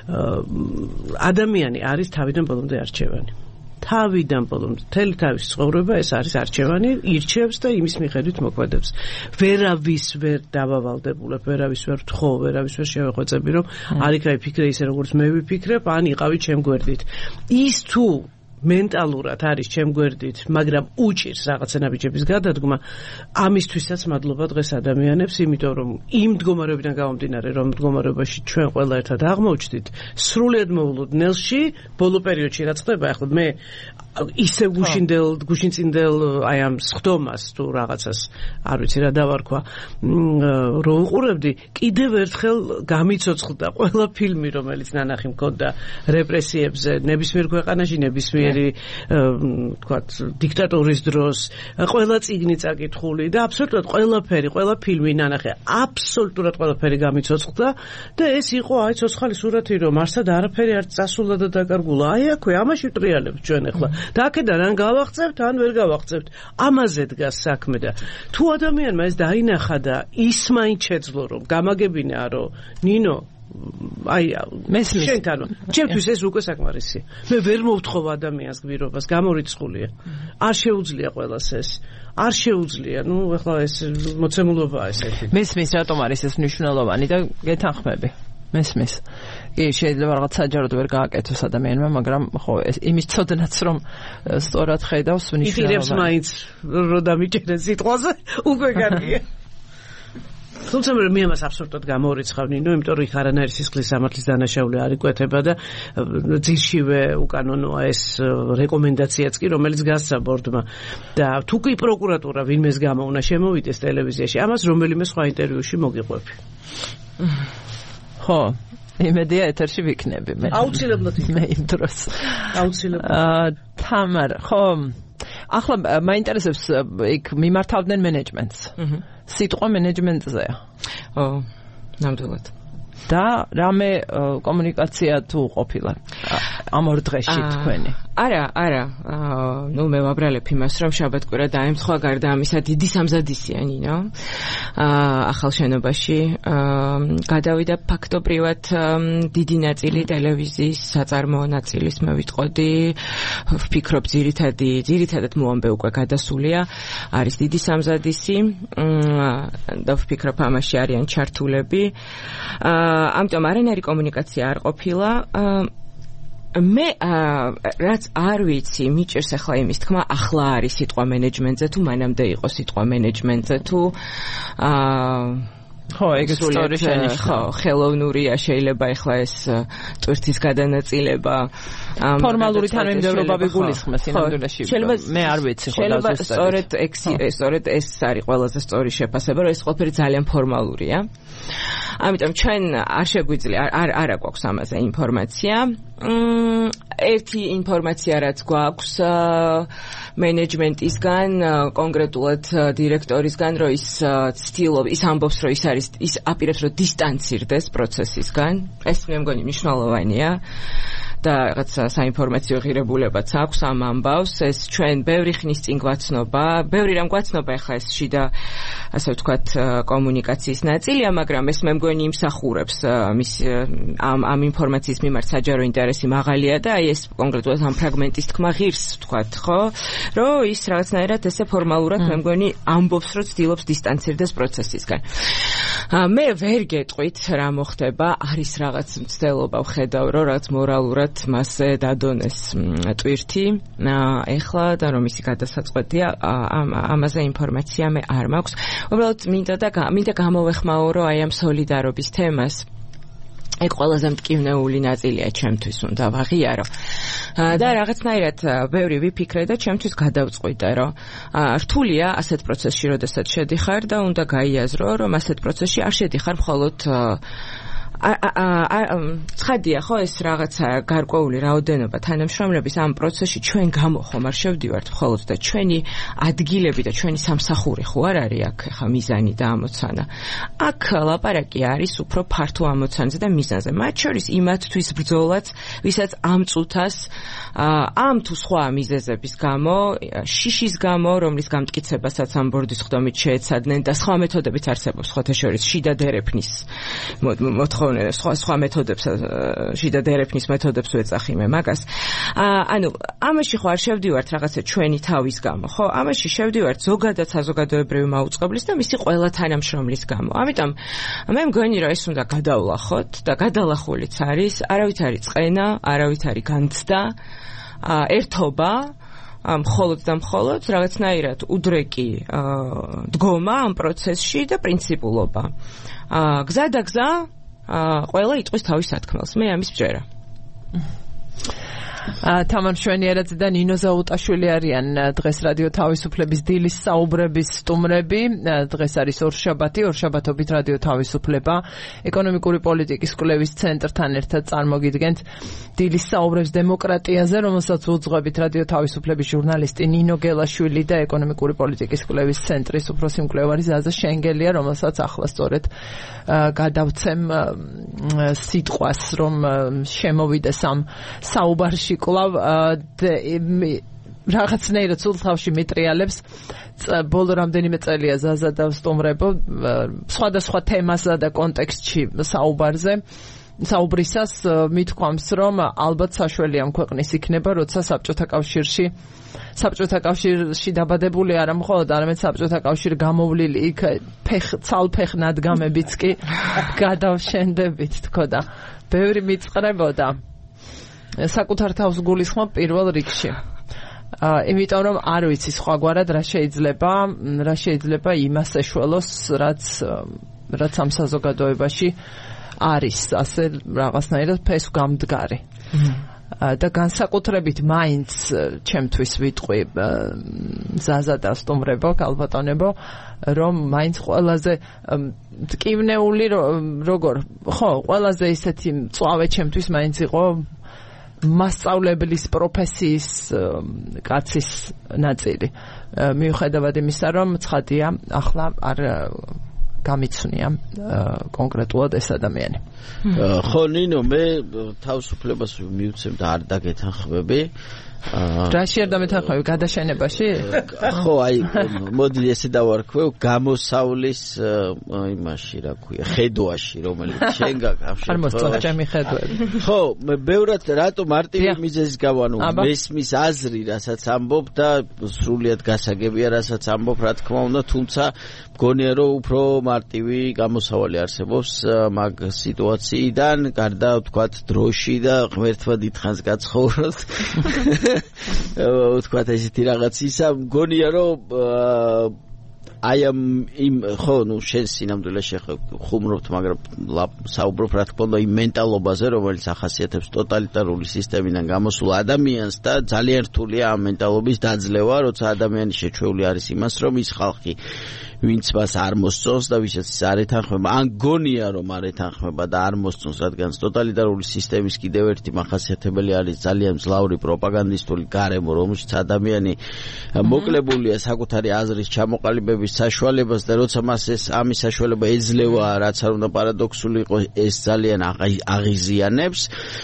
ადამიანი არის თავიდან ბოლომდე არჩევანი. თავიდან ბოლომდე მთელი თავის ცხოვრება ეს არის არჩევანი, ირჩევს და იმის მიხედვით მოქმედებს. ვერავის ვერ დავავალდებულებ, ვერავის ვერ ვთხოვ, ვერავის ვერ შევეხვეწები, რომ არიქაი ფიქრე ისე როგორც მე ვიფიქრებ, ან იყავი ჩემ გვერდით. ის თუ მენტალურად არის ჩემ გვერდით, მაგრამ უჭირს რაღაცა ბიჭების გადადგმა, ამისთვისაც მადლობა დღეს ადამიანებს, იმიტომ რომ იმ მდგომარეობიდან გამომდინარე, რომ მდგომარეობაში ჩვენ ყველა ერთად აღმოჩნდით, სრულიად მოვლოდ ნელში, ბოლო პერიოდში რაც ხდება, ახლა მე ისე გუშინწინდელ აი ამ სხდომას თუ რაღაცას არ ვიცი რა დავარქვა რო უყურებდი კიდევ ერთხელ გამიცოცხლდა ყველა ფილმი რომელიც ნანახი მქონდა რეპრესიებზე ნებისმიერ ქვეყანაში ნებისმიერი თქვათ დიქტატურის დროს ყველა წიგნი წაკითხული და აბსოლუტურად ყველაფერი ყველა ფილმი ნანახე აბსოლუტურად ყველაფერი გამიცოცხლდა და ეს იყო აი ცოცხალი სურათი რომ არსად არაფერი არ წასულა და დაკარგულა აი აქვე ამაში ვტრიალებთ ჩვენ ახლა და აქედან ან გავაღწევთ, ან ვერ გავაღწევთ. ამაზე დგას საქმე და თუ ადამიანმა ეს დაინახა და ის მაინც შეძლო რომ გამაგებინა რომ ნინო აი შენთან ჩემთვის ეს უკვე საკმარისია. მე ვერ მოვთხოვ ადამიანს გвиრობას, გამორიცხულია. არ შეუძლია ყველას ეს. არ შეუძლია, ნუ ახლა ეს მოცემულობაა ესეთი. მესმის რატომ არის ეს მნიშვნელოვანი და გეთანხმები. მესმის. კი, შეიძლება რაღაც საჯაროდ ვერ გააკეთოს ადამიანმა, მაგრამ ხო, ეს იმის ცოდნაც რომ სწორად ხედავს მნიშვნელოვანი. იფირებს მაინც რო დამიჭერენ სიტყვაზე, უკვე კარგია. თუმცა მე ამას აბსოლუტურად გამორიცხავ ნინო, იმიტომ რომ იქ არანაირი სისხლის სამართლის დანაშაული არ იკვეთება და ძირშივე უკანონოა ეს რეკომენდაციაც კი, რომელიც გასცა ბორდმა. და თუ კი პროკურატურა ვინმეს გამოუნა შემოვიდეს ტელევიზიაში, ამას რომელიმე სხვა ინტერვიუში მოგიყვები. ხო, იმედია ეთერში ვიქნები მე. აუცილებლად მე იმ დროს. აუცილებლად. თამარ, ხო. ახლა მაინტერესებს იქ მიმართავდნენ მენეჯმენტს. სიტყვა მენეჯმენტზეა. ო, ნამდვილად. და რამე კომუნიკაცია თუ ყოფილა ამ ორ დღეში თქვენი? არა, ნუ მე ვაბრალებ იმას, რომ შაბათ-კვირა დაემთხვა გარდა ამისა დიდი სამზადისია ნინო. ახალ შენობაში გადავიდა ფაქტობრივად დიდი ნაწილი ტელევიზიის საწარმოო ნაწილის მე ვიტყოდი. ვფიქრობ ძირითადად მოამბე უკვე გადასულია. არის დიდი სამზადისი და ვფიქრობ ამაში არიან ჩართულები. ამიტომ არანაირი კომუნიკაცია არ ყოფილა. მე რაც არ ვიცი, მიჭირს ახლა იმის თქმა, ახლა არის სიტყვა მენეჯმენტზე თუ მანამდე იყო სიტყვა მენეჯმენტზე თუ ხო, ეგ სწორი შენიშნა. ხო, ხელოვნურია შეიძლება ახლა ეს ტვირთის გადანაწილება ფორმალური თანმიმდევრობა ვიგულისხმეს ინდონეზიაში. მე არ ვიცი ხო და ზუსტად. სწორედ ეს არის ყველაზე სწორი შეფასება, რომ ეს ყველაფერი ძალიან ფორმალურია. ამიტომ ჩვენ არ შეგვიძლია არ გვაქვს ამაზე ინფორმაცია. ერთი ინფორმაცია რაც გვაქვს მენეჯმენტისგან, კონკრეტულად დირექტორისგან, რომ ის ამბობს, რომ ის აპირებს, რომ დისტანცირდეს პროცესისგან. ეს მე მგონი მნიშვნელოვანია. და რაღაც საინფორმაციო ღირებულებაც აქვს ამ ამბავს. ეს ჩვენ ბევრი ხნის წინ გვაცნობა, ბევრი რამ გვაცნობა ახლა ეს შიდა ასე ვთქვათ კომუნიკაციის ნაწილია, მაგრამ ეს მე მგონი იმსახურებს ამ ინფორმაციის მიმართ საჯარო ინტერესი მაღალია და აი ეს კონკრეტულად ამ ფრაგმენტის თქმა ღირს ვთქვათ, ხო? რომ ის რაღაცნაირად ესე ფორმალურად მე მგონი ამბობს, რომ ცდილობს დისტანცირდეს პროცესისგან. მე ვერ გეტყვით რა მოხდება, არის რაღაც მცდელობა ვხედავ, რომ რაღაც მორალურად მათ მასზე დადონეს ტვირთი. ეხლა და რომ ისი გადასაწყვეტია, ამაზე ინფორმაცია მე არ მაქვს. უბრალოდ მინდა გამოვეხმაურო აი ამ სოლიდარობის თემას. ეგ ყველაზე მტკივნეული ნაწილია ჩემთვის უნდა ვაღიარო. და რაღაცნაირად ბევრი ვიფიქრე და ჩემთვის გადავწყვიტე, რომ რთულია ასეთ პროცესში, როდესაც შედიხარ და უნდა გაიაზრო, რომ ასეთ პროცესში არ შედიხარ მხოლოდ ცხადია ხო ეს რაღაცა გარკვეული რაოდენობა თანამშრომლების ამ პროცესში ჩვენ გამო ხომ არ შევდივართ მხოლოდ და ჩვენი ადგილები და ჩვენი სამსახური ხო არ არის აქ ხა მიზანი და ამოცანა. აქ ლაპარაკი არის უფრო ფართო ამოცანაზე და მიზანზე. მათ შორის იმათთვის ბრძოლაც, ვისაც ამ წუთას ამ თუ სხვა მიზეზების გამო, შიშის გამო, რომლის გამტკიცებასაც ამ ბორდის ხდომით შეეცადნენ და სხვა მეთოდებით არსებობს ხოთა შორის შიდა დერეფნის სხვა მეთოდებს შიდა დერეფნის მეთოდებს ვეწახი მე მაგას. ანუ ამაში ხო არ შევდივართ რაღაცა ჩვენი თავის გამო, ხო? ამაში შევდივართ ზოგადად საზოგადოებრივი მაუწყებლის და მისი ყველა თანამშრომლის გამო. ამიტომ მე მგონი რომ ეს უნდა გადავლახოთ და გადალახულიც არის, არავით არის წყენა, არავით არის განცდა, ერთობა მხოლოდ და მხოლოდ რაღაცნაირად უდრეკი დგომა ამ პროცესში და პრინციპულობა. გზა და გზა ყველა იტყვის თავის სათქმელს. მე ამის ბჯერა. თამარ შვენიერაძე და ნინო ზაუტაშვილი არიან დღეს რადიო თავისუფლების დილის საუბრების სტუმრები. დღეს არის ორშაბათობით რადიო თავისუფლება ეკონომიკური პოლიტიკის კვლევის ცენტრთან ერთად წარმოგიდგენთ დილის საუბრებს დემოკრატიაზე, რომელსაც უძღვებით რადიო თავისუფლების ჟურნალისტი ნინო გელაშვილი და ეკონომიკური პოლიტიკის კვლევის ცენტრის უფროსი მკვლევარი ზაზა შენგელია, რომელსაც ახლა სწორედ გადავცემ სიტყვას, რომ შემოვიდეს ამ საუბარში კლავ რაღაცნაირად სულ თავში მეტრიალებს. ბოლო რამდენიმე წელია ზაზა და სტუმრებო სხვადასხვა თემასა და კონტექსტში საუბრისას მithქვამს, რომ ალბათ საშუალია ამ ქვეყნის იქნება, როცა საბჭოთა კავშირში დაბადებული არა მხოლოდ, არამედ საბჭოთა კავშირი გამოვლილი იქ ცალფეხ ნადგამებიც კი გადავშენდებით თქოდა. ბევრი მიწყრებოდა. საკუთარ თავს გულისხმობ პირველ რიგში. იმიტომ რომ არ ვიცი სხვაგვარად რა შეიძლება იმას ეშველოს, რაც ამ საზოგადოებაში არის ასე რაღაცნაირად ფესვგამდგარი. და განსაკუთრებით მაინც ჩემთვის ვიტყვი ზაზა და სტუმრებო, ქალბატონებო, რომ მაინც ყველაზე მტკივნეული ყველაზე ისეთი მწვავე ჩემთვის მაინც იყო მასწავლებლის პროფესიის კაცის ნაწილი. მიუხედავად იმისა, რომ ცხადია ახლა არ გამიცნია კონკრეტულად ეს ადამიანი. ხო ნინო, მე თავისუფლებას მივცემ და არ დაგეთანხმები. რაში არ დამეთანხმები გადაშენებაში? ხო, აი მოდი ესე დავარქვევ გამოსავლის იმაში, რა ქვია, ხედვაში, რომელიც შენ გაკავშირებს. არ მოსწონს ჩემი ხედვები. ხო, მე ბევრად რატო მარტივი მიზეზის გავანო, მესმის აზრი, რასაც ამბობ და სრულიად გასაგებია, რასაც ამბობ, რა თქმა უნდა, თუმცა მგონია, რომ უფრო მარტივი გამოსავალი არსებობს მაგ სიტუაციიდან, გარდა ვთქვათ დროში და ღმერთმა დიდხანს გაცხოვროთ. ვთქვათ ესეთი რაღაცისა, მგონია რომ აი იმ ხო ნუ შენ სინამდვილეში ხუმრობთ, მაგრამ საუბრობ რა თქმა უნდა იმ მენტალობაზე, რომელიც ახასიათებს ტოტალიტარული სისტემიდან გამოსულ ადამიანს და ძალიან რთულია ამ მენტალობის დაძლევა, როცა ადამიანი შეჩვეული არის იმას, რომ ის ხალხი ვინც მას არ მოსწონს და ვისაც არ ეთანხმება, ან გონია რომ არ ეთანხმება და არ მოსწონს, რადგან ტოტალიტარული სისტემის კიდევ ერთი მახასიათებელი არის ძალიან მძლავრი პროპაგანდისტული გარემო, რომელშიც ადამიანი მოკლებულია საკუთარი აზრის ჩამოყალიბების საშუალებას და როცა მას ამის საშუალება ეძლევა, რაც არ უნდა პარადოქსული იყოს, ეს ძალიან აღიზიანებს.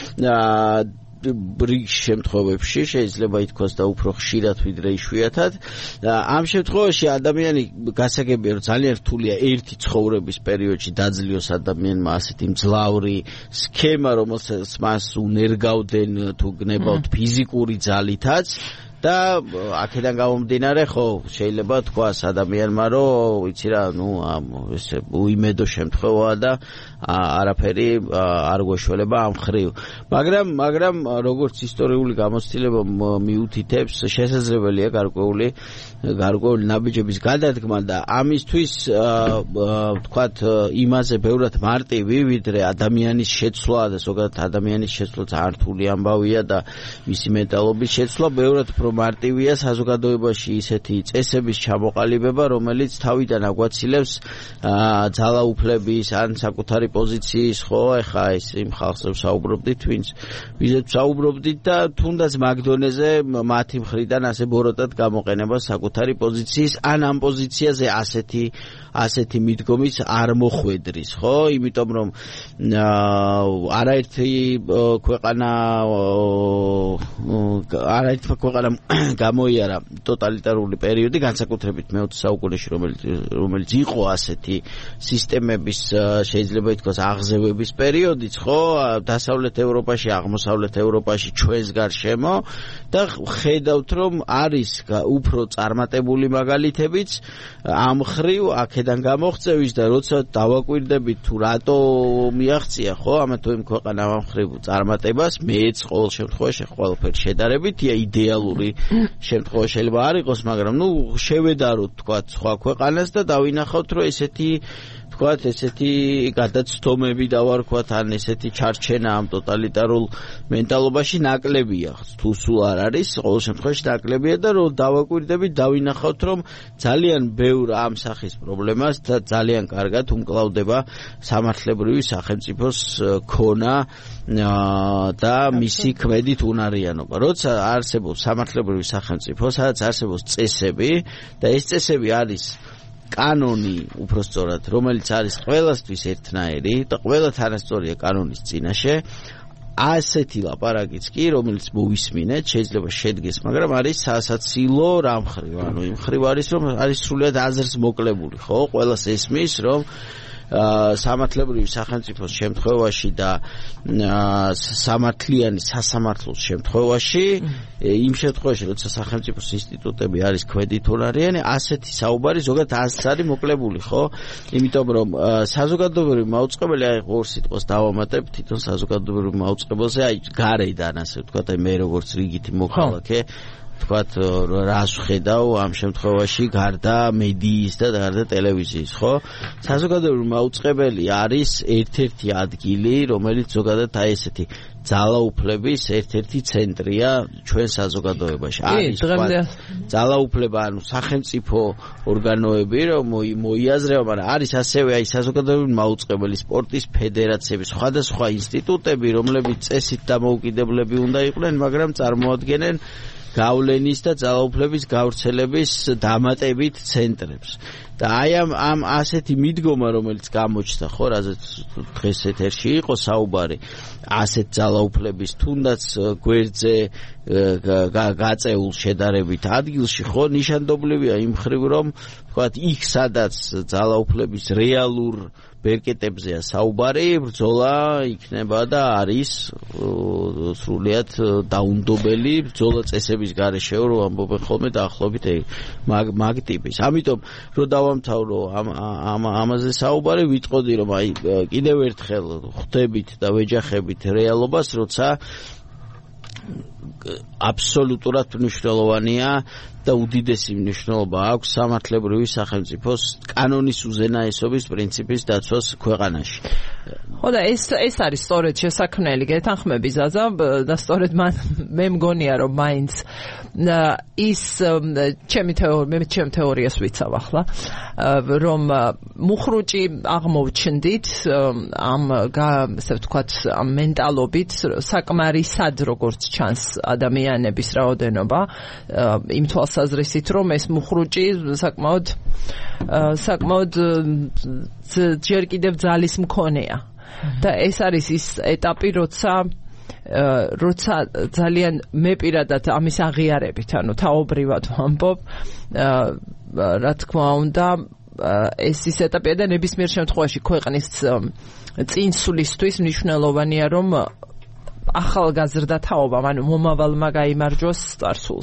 რიგ შემთხვევებში შეიძლება ითქვას და უფრო ხშირად ვიდრე იშვიათად. ამ შემთხვევაში ადამიანი გასაგებია, რომ ძალიან რთულია ერთი ცხოვრების პერიოდში დაძლიოს ადამიანმა ასეთი მძლავრი სქემა, რომელსაც მას უნერგავდნენ თუ გნებავთ ფიზიკური ძალითაც და აქედან გამომდინარე ხო შეიძლება თქვას ადამიანმა რომ ვიცი რა ესე უიმედო შემთხვევაა და არაფერი არ გვეშველება ამ ხრივ მაგრამ როგორც ისტორიული გამოცდილება მიუთითებს შესაძლებელია გარკვეული ნაბიჯების გადადგმა და ამისთვის თქვათ იმაზე ბევრად მარტივი ვიდრე ადამიანის შეცვლა და ზოგადად ადამიანის შეცვლა ძალიან რთული ამბავია და მისი მენტალობის შეცვლა ბევრად უფრო მარტივია საზოგადოებაში ისეთი წესების ჩამოყალიბება რომელიც თავიდან აგვაცილებს ძალაუფლების ან საკუთარი პოზიციის ხო ეხა ეს იმ ხალხზე ვსაუბრობდით ვიზეთ ვსაუბრობდით და თუნდაც მაგ დონეზე მათი მხრიდან ასე ბოროტად გამოყენება საკუთარი პოზიციის ან ამ პოზიციაზე ასეთი მიდგომის არ მოხვედრის ხო იმიტომ რომ არაერთი ქვეყანა გამოიარა ტოტალიტარული პერიოდი განსაკუთრებით მე-20 საუკუნეში რომელიც იყო ასეთი სისტემების შეიძლება ითქვას აღზევების პერიოდიც ხო დასავლეთ ევროპაში აღმოსავლეთ ევროპაში ჩვენს გარშემო და ხედავთ რომ არის უფრო წარმატებული მაგალითებიც ამ ხრივ აქედან გამოღწევის და როცა დავაკვირდებით თუ რატო მიაღწია ხო ამა თუ იმ ქვეყანა ამ ხრივ წარმატებას მეც ყოველ შემთხვევაში ყველაფერი შედარებითია იდეალური შემთხვევა შეიძლება არ იყოს მაგრამ შევედაროთ თქვა სხვა ქვეყანას და დავინახავთ რომ ესეთი გადაცდომები დავარქვათ ან ესეთი ჩარჩენა ამ ტოტალიტარულ მენტალობაში ნაკლებია თუ სულ არ არის ყოველ შემთხვევაში ნაკლებია და რომ დავაკვირდებით დავინახავთ რომ ძალიან ბევრ ამ სახის პრობლემას და ძალიან კარგად უმკლავდება სამართლებრივი სახელმწიფოს ქონა და მისი ქმედით უნარიანობა როცა არსებობს სამართლებრივი სახელმწიფო სადაც არსებობს წესები და ეს წესები არის კანონი უпростоრად რომელიც არის ყველასთვის ერთნაირი და ყველა თანასწორია კანონის წინაშე ასეთი ლაპარაკიც კი რომელიც მოვისმინეთ შეიძლება შედგეს მაგრამ არის სასაცილო რამ ხრივ ანუ იმ ხრივ არის რომ არის სრულად აზრს მოკლებული ხო ყველას ესმის რომ სამართლებრივი სახელმწიფოს შემთხვევაში და სამართლიანი სასამართლოს შემთხვევაში იმ შემთხვევაში როცა სახელმწიფოს ინსტიტუტები არის ქმედითონარიანი ასეთი საუბარი ზოგადად ასეც არის მოკლებული ხო იმიტომ რომ საზოგადოებრივი მაუწყებელი აი ორ სიტყვას დავამატებ თვითონ საზოგადოებრივ მაუწყებელზე აი გარედან ასე ვთქვათ აი მე როგორც რიგითი მოქალაქე თქვათ რას ვხედავ ამ შემთხვევაში გარდა მედიის და გარდა ტელევიზიის ხო საზოგადოებრივი მაუწყებელი არის ერთ-ერთი ადგილი რომელიც ზოგადად აი ესეთი ძალაუფლების ერთ-ერთი ცენტრია ჩვენ საზოგადოებაში არის ძალაუფლება ანუ სახელმწიფო ორგანოები რომ მოიაზრება მაგრამ არის ასევე აი საზოგადოებრივი მაუწყებელი სპორტის ფედერაციები სხვადასხვა ინსტიტუტები რომლებიც წესით დამოუკიდებლები უნდა იყვნენ მაგრამ წარმოადგენენ გავლენის და ძალაუფლების გავრცელების დამატებით ცენტრებს და აი ამ ასეთი მიდგომა რომელიც გამოჩნდა ხო რაზეც დღეს ეთერში იყო საუბარი ასეთ ძალაუფლების თუნდაც გვერდზე გაწეულ შედარებით ადგილში ხო ნიშანდობლივია იმ ხრივ რომ თქვათ იქ სადაც ძალაუფლების რეალურ ბერკეტებზეა საუბარი ბრძოლა იქნება და არის სრულიად დაუნდობელი ბრძოლა წესების გარეშეო რომ ამბობენ ხოლმე დაახლოებით მაგ ტიპის ამიტომ რომ დავამთავრო ამაზე საუბარი ვიტყოდი რომ აი კიდევ ერთხელ ხვდებით და ვეჯახებით რეალობას როცა აბსოლუტურად მნიშვნელოვანია და უდიდესი მნიშვნელობა აქვს სამართლებრივი სახელმწიფოს კანონის უზენაესობის პრინციპის დაცვას ქვეყანაში. ხო და ეს არის სწორედ შესაქმნელი გეთანხმები ზაზა და სწორედ მე მგონია რომ მაინც ის ჩემი თეორიას ვიცავ ახლა რომ მუხრუჭი აღმოვჩნდით ამ ასე ვთქვათ ამ მენტალობით საკმარისად როგორც ჩანს ადამიანების რაოდენობა იმ თვალსაზრისით რომ ეს მუხრუჭი საკმაოდ ჯერ კიდევ ძალის მქონეა და ეს არის ის ეტაპი როცა ძალიან მე პირადად ამის აღიარებით ანუ თაობრივად ვამბობ რა თქმა უნდა ეს ის ეტაპია და ნებისმიერ შემთხვევაში ქვეყნის წინსვლისთვის მნიშვნელოვანია რომ ახალგაზრდა თაობამ ანუ მომავალმა გაიმარჯვოს წარსულზე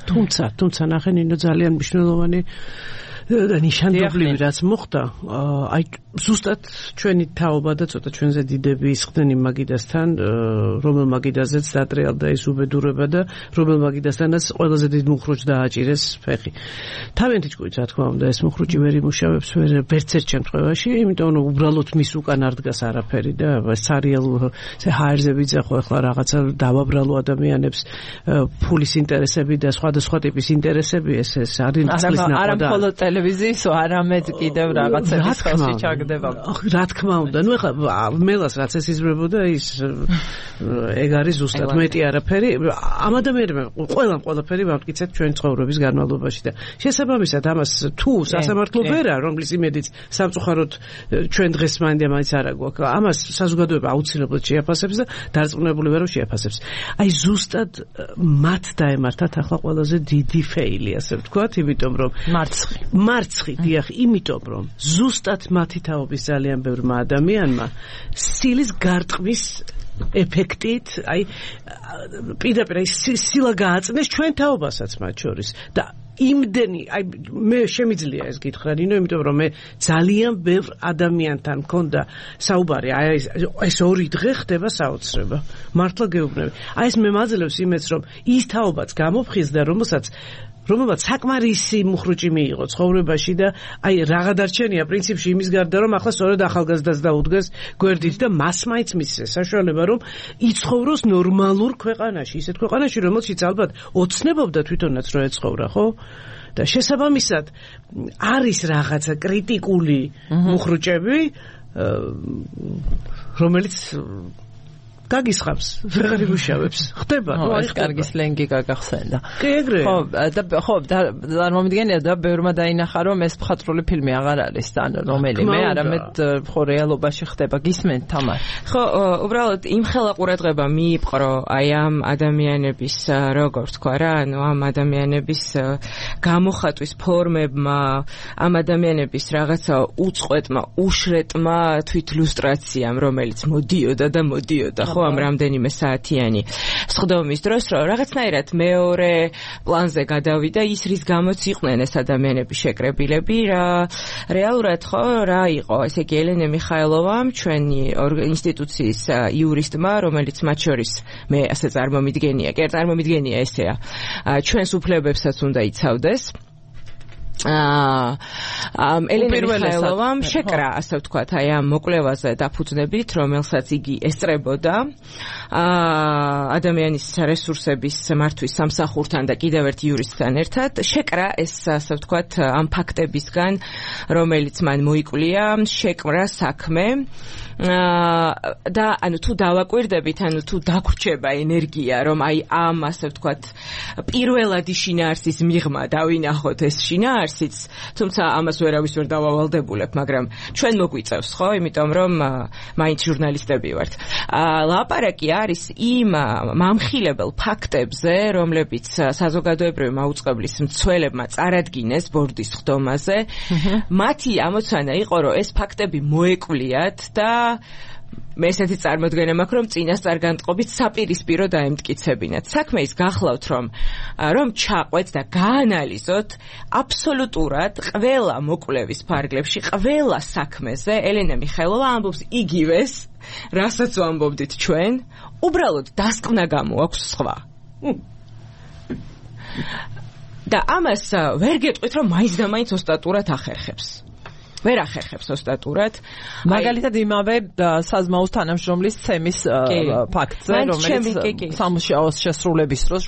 თუმცა ნახე ნინო ძალიან მნიშვნელოვანი და ნიშანდობლივი რაც მოხდა, აი ზუსტად ჩვენი თაობა და ცოტა ჩვენზე დიდები ისხდნენ იმ მაგიდასთან, რომელ მაგიდაზეც დატრიალდა ეს უბედურება და რომელ მაგიდასთანაც ყველაზე დიდ მუხრუჭს დააჭირეს ფეხი. თავიანთი ჭკუით რა თქმა უნდა ეს მუხრუჭი ვერ იმუშავებს ვერც ერთ შემთხვევაში, იმიტომ რომ უბრალოდ მის უკან არ დგას არაფერი და სარიელ ჰაერზე ვიძახო ახლა რაღაცა დავაბრალო ადამიანებს ფულის ინტერესები და სხვადასხვა ტიპის ინტერესები ეს არის წყლის ნაყოფი და არა ტელევიზიის არამედ კიდევ რაღაცების ხელში ჩაგდება. რა თქმა უნდა, ნუ ეხლა მელას რაც ეს იზრებოდა ის ეგ არის ზუსტად მეტი არაფერი. ამ ადამიანებმა ყველაფერი ვამტკიცეთ ჩვენ ცხოვრების განმავლობაში და შესაბამისად ამას თუ სასამართლო ვერა, რომლის იმედიც სამწუხაროდ ჩვენ დღეს მაინც არა გვაქვს. ამას საზოგადოება აუცილებლად შეაფასებს და დარწმუნებული ვარ რომ შეაფასებს. აი ზუსტად მათ დაემართათ ახლა ყველაზე დიდი ფეილი, ასე ვთქვათ, იმიტომ რომ მარცხი, დიახ, იმიტომ რომ ზუსტად მათი თაობის ძალიან ბევრმა ადამიანმა სილის გარტყმის ეფექტით, აი პირდაპირ სილა გააწნეს ჩვენ თაობასაც მათ შორის და იმდენი, აი მე შემიძლია ეს გითხრა ნინო, იმიტომ რომ მე ძალიან ბევრ ადამიანთან მქონდა საუბარი, აი ეს 2 დღე ხდება საოცრება. მართლა გეუბნები. აი ეს მე მაძლევს იმედს, რომ ის თაობაც გამოფხიზდა, რომელმაც საკმარისი მუხრუჭი მიიღო ცხოვრებაში და აი რაღა დარჩენია პრინციპში იმის გარდა რომ ახლა სწორედ ახალგაზრდას დაუდგეს გვერდით და მას მაინც მისცეს საშუალება რომ იცხოვროს ნორმალურ ქვეყანაში, ისეთ ქვეყანაში რომელშიც ალბათ ოცნებობდა თვითონაც რომ ეცხოვრა, ხო? და შესაბამისად არის რაღაცა კრიტიკული მუხრუჭები, რომელიც გაგისხავს, ვეღარ იმუშავებს. ხდება, ნუ ეს კარგი სლენგი გაგახსენდა. კი, ეგრე. ხო, წარმომიდგენია და ბევრმა დაინახა რომ ეს მხატვრული ფილმი აღარ არის, ან რომელიმე, არამედ ხო რეალობაში ხდება. გისმენთ თამარ? ხო, უბრალოდ იმ ხელა ყურადღება მიიპყრო აი ამ ადამიანების, როგორ თქვა რა, ანუ ამ ადამიანების გამოხატვის ფორმებმა, ამ ადამიანების რაღაცა უწყვეტმა, უშრეტმა თვითლუსტრაციამ, რომელიც მოდიოდა, ხო ამ რამდენიმე საათიანი სხდომის დროს, რომ რაღაცნაირად მეორე პლანზე გადავიდა ის, რის გამოც იყვნენ ეს ადამიანები შეკრებილები, რეალურად ხო რა იყო, ესე იგი ელენე მიხაილოვამ, ჩვენი ინსტიტუციის იურისტმა, რომელიც მათ შორის მე ასე წარმომიდგენია ესეა, ჩვენს უფლებებსაც უნდა იცავდეს. ელენე მიხაილოვამ შეკრა, ასე ვთქვათ, აი ამ მოკვლევაზე დაფუძნებით, რომელსაც იგი ესწრებოდა ადამიანის რესურსების მართვის სამსახურთან და კიდევ ერთ იურისტთან ერთად, შეკრა ეს, ასე ვთქვათ, ამ ფაქტებისგან, რომელიც მან მოიკვლია, შეკრა საქმე და ანუ თუ დავაკვირდებით, ანუ თუ დაგვრჩება ენერგია, რომ აი ამ, ასე ვთქვათ, პირველადი შინაარსის მიღმა დავინახოთ ეს შინაარსიც, თუმცა ამას ვერავის ვერ დავავალდებულებ, მაგრამ ჩვენ მოგვიწევს, ხო, იმიტომ რომ მაინც ჟურნალისტები ვართ. ლაპარაკი არის იმ მამხილებელ ფაქტებზე, რომლებიც საზოგადოებრივი მაუწყებლის მცველებმა წარადგინეს ბორდის ხდომაზე. მათი ამოცანა იყო, რომ ეს ფაქტები მოეკვლიათ და მე ესეთი წარმოდგენა მაქვს, რომ წინასწარგანწყობით საპირისპირო დაემტკიცებინათ. საქმე ის გახლავთ, რომ ჩაყვეთ და გაანალიზოთ აბსოლუტურად ყველა მოკვლევის ფარგლებში, ყველა საქმეზე. ელენე მიხაილოვა ამბობს იგივეს, რასაც ვამბობდით ჩვენ, უბრალოდ დასკვნა გამოაქვს სხვა. და ამას ვერ გეტყვით, რომ მაინც და მაინც ოსტატურად ახერხებს. ვერ ახერხებს ოსტატურად. მაგალითად იმავე საზმაოს თანამშრომლის ცემის ფაქტზე, რომელიც სამუშაოს შესრულების დროს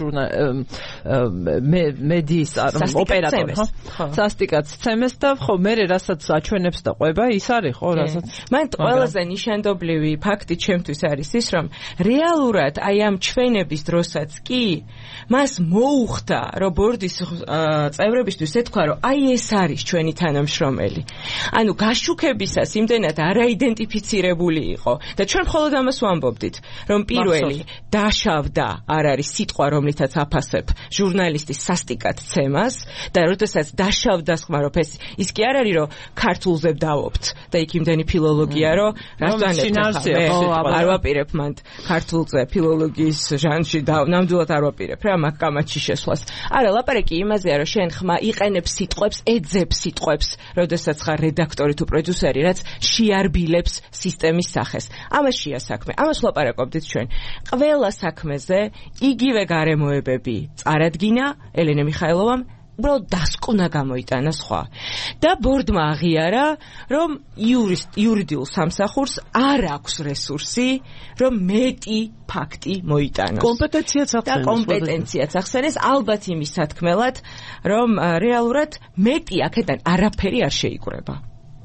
მედიის ოპერატორი, ხო? სასტიკად ცემეს და ხო, მე რასაც აჩვენებს და ყვება, ის არის, ხო, რასაც. მან ყველაზე ნიშანდობლივი ფაქტი ჩემთვის არის ის, რომ რეალურად აი ამ ჩვენების დროსაც კი მას მოუხდა, რომ ბორდის წევრებისთვის ეთქვა, რომ აი ეს არის ჩვენი თანამშრომელი. ანუ გაშუქებისას იმდენად არაიდენტიფიცირებული იყო და ჩვენ მხოლოდ ამას ვამბობდით, რომ პირველი დაშავდა არ არის სიტყვა, რომლითაც აფასებ ჟურნალისტის სასტიკად ცემას და როდესაც დაშავდა ხმარობ ის კი არ არის რომ ქართულზე დავობთ და იქ იმდენი ფილოლოგია რომ რასწავლეთ არ ვაპირებ მან ქართულზე ფილოლოგიის ჟანრში და ნამდვილად არ ვაპირებ რა მაგ კამათში შესვლას. არა, ლაპარაკი იმაზეა რომ შენ ხმა იყენებს სიტყვებს, ეძებს სიტყვებს, როდესაც ხარ რედაქტორი თუ პროდიუსერი, რაც შეარბილებს სისტემის სახეს. ამაშია საქმე. ამას ვლაპარაკობდით ჩვენ. ყველა საქმეზე იგივე გარემოებები წარადგინა ელენე მიხაილოვამ, უბრალოდ დასკვნა გამოიტანა სხვა. და ბორდმა აღიარა, რომ იურიდიულ სამსახურს არ აქვს რესურსი, რომ მეტი ფაქტი მოიტანოს. კომპეტენციაც ახსენეს, ალბათ იმის სათქმელად, რომ რეალურად მეტი აქედან არაფერი არ შეიკრება.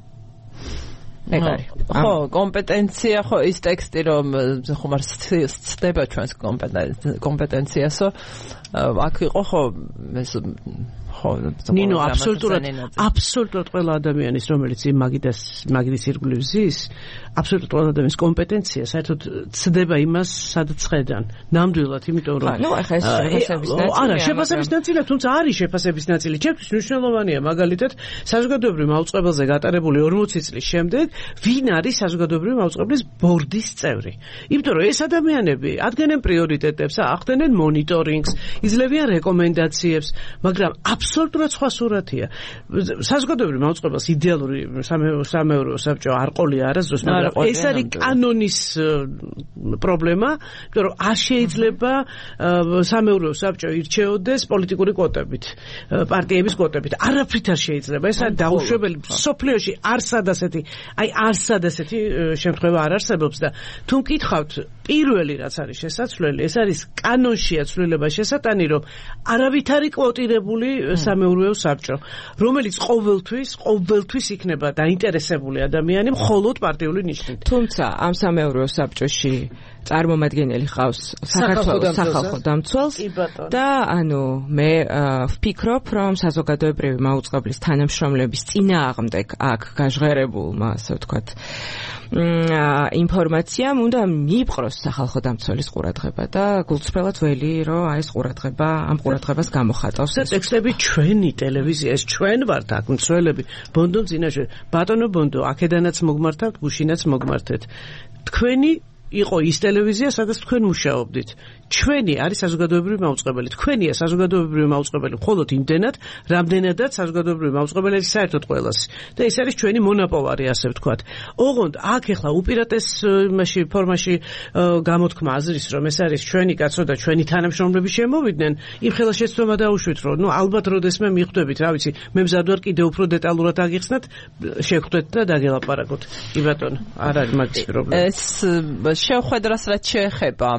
ხო, კომპეტენცია, ხო, ის ტექსტი, რომ ხომ არ ცდება ჩვენს კომპეტენციასო, აქ იყო, ხო, ეს ნინო აბსოლუტურად ყველა ადამიანის, რომელიც იმ მაგიდის ირგვლივ ზის, აბსოლუტურად ყველა ადამიანის კომპეტენცია საერთოდ ცდება იმას, სადაც ხედან. ნამდვილად, იმიტომ რომ ახლა ეს შეფასების ნაწილია. არა, შეფასების ნაწილია, თუმცა არის შეფასების ნაწილი. ჩემთვის მნიშვნელოვანია მაგალითად საზოგადოებრივ მაუწყებელზე გატარებული 40 წლის შემდეგ, ვინ არის საზოგადოებრივი მაუწყებლის ბორდის წევრი. იმიტომ რომ ეს ადამიანები ადგენენ პრიორიტეტებს, ახდენენ მონიტორინგს, იძლევიან რეკომენდაციებს, მაგრამ აბსოლუტურად სხვა სურათია. საზოგადოებრივ მაუწყებელს იდეალური სამეურვეო საბჭო არ ყოლია არასდროს, მაგრამ ეს არის კანონის პრობლემა, იმიტომ რომ არ შეიძლება სამეურვეო საბჭო ირჩეოდეს პოლიტიკური კვოტებით, პარტიების კვოტებით. არაფრით არ შეიძლება. ეს არის დაუშვებელი. სოფლიოში არსად ასეთი შემთხვევა არ არსებობს და თუ მკითხავთ პირველი რაც არის შესაძლებელი, ეს არის კანონშია ცვლილება შესატანი, რომ არავით არის კვოტირებული სამეურვეო საბჭო, რომელიც ყოველთვის იქნება დაინტერესებული ადამიანი მხოლოდ პარტიული ნიშნით. თუმცა ამ სამეურვეო საბჭოში წარმომადგენელი ხავს საქართველოს სახალხო დამცველს და ანუ მე ვფიქრობ, რომ საზოგადოებრივი მაუწყებლის თანამშრომლების წინააღმდეგ აქ გაჟღერებულმა, ასე ვთქვათ, ინფორმაციამ უნდა მიიპყროს სახალხო დამცველის ყურადღება და გულწრფელად ველი, რომ ეს ამ ყურადღებას გამოხატავს. ტექსტები ჩვენი ტელევიზია, ეს ჩვენ ვართ აქ მცველები, ბონდომ წინაშე. ბატონო ბონდო, აქედანაც მოგმართავთ, გუშინაც მოგმართეთ. თქვენი იყო ის ტელევიზია, სადაც თქვენ მუშაობდით. ჩვენი არის საზოგადოებრივი მაუწყებელი. თქვენია საზოგადოებრივი მაუწყებელი მხოლოდ იმდენად, რამდენადაც საზოგადოებრივი მაუწყებელი არის საერთოდ ყველას. და ეს არის ჩვენი მონაპოვარი, ასე ვთქვათ. ოღონდ აქ ახლა უპირატეს ფორმაში გამოთქმა აზრის, რომ ეს არის ჩვენი კაცო და ჩვენი თანამშრომლები შემოვიდნენ, იმ ხელა შეცდომა დაუშვით, რომ ალბათ როდესმე მიხვდებით, რა ვიცი, მე მზად ვარ კიდევ უფრო დეტალურად აგიხსნათ, შეგხვდეთ და დაგელაპარაკოთ. კი ბატონო, არ არის მაგის პრობლემა. ეს შეხვედრას რაც შეეხება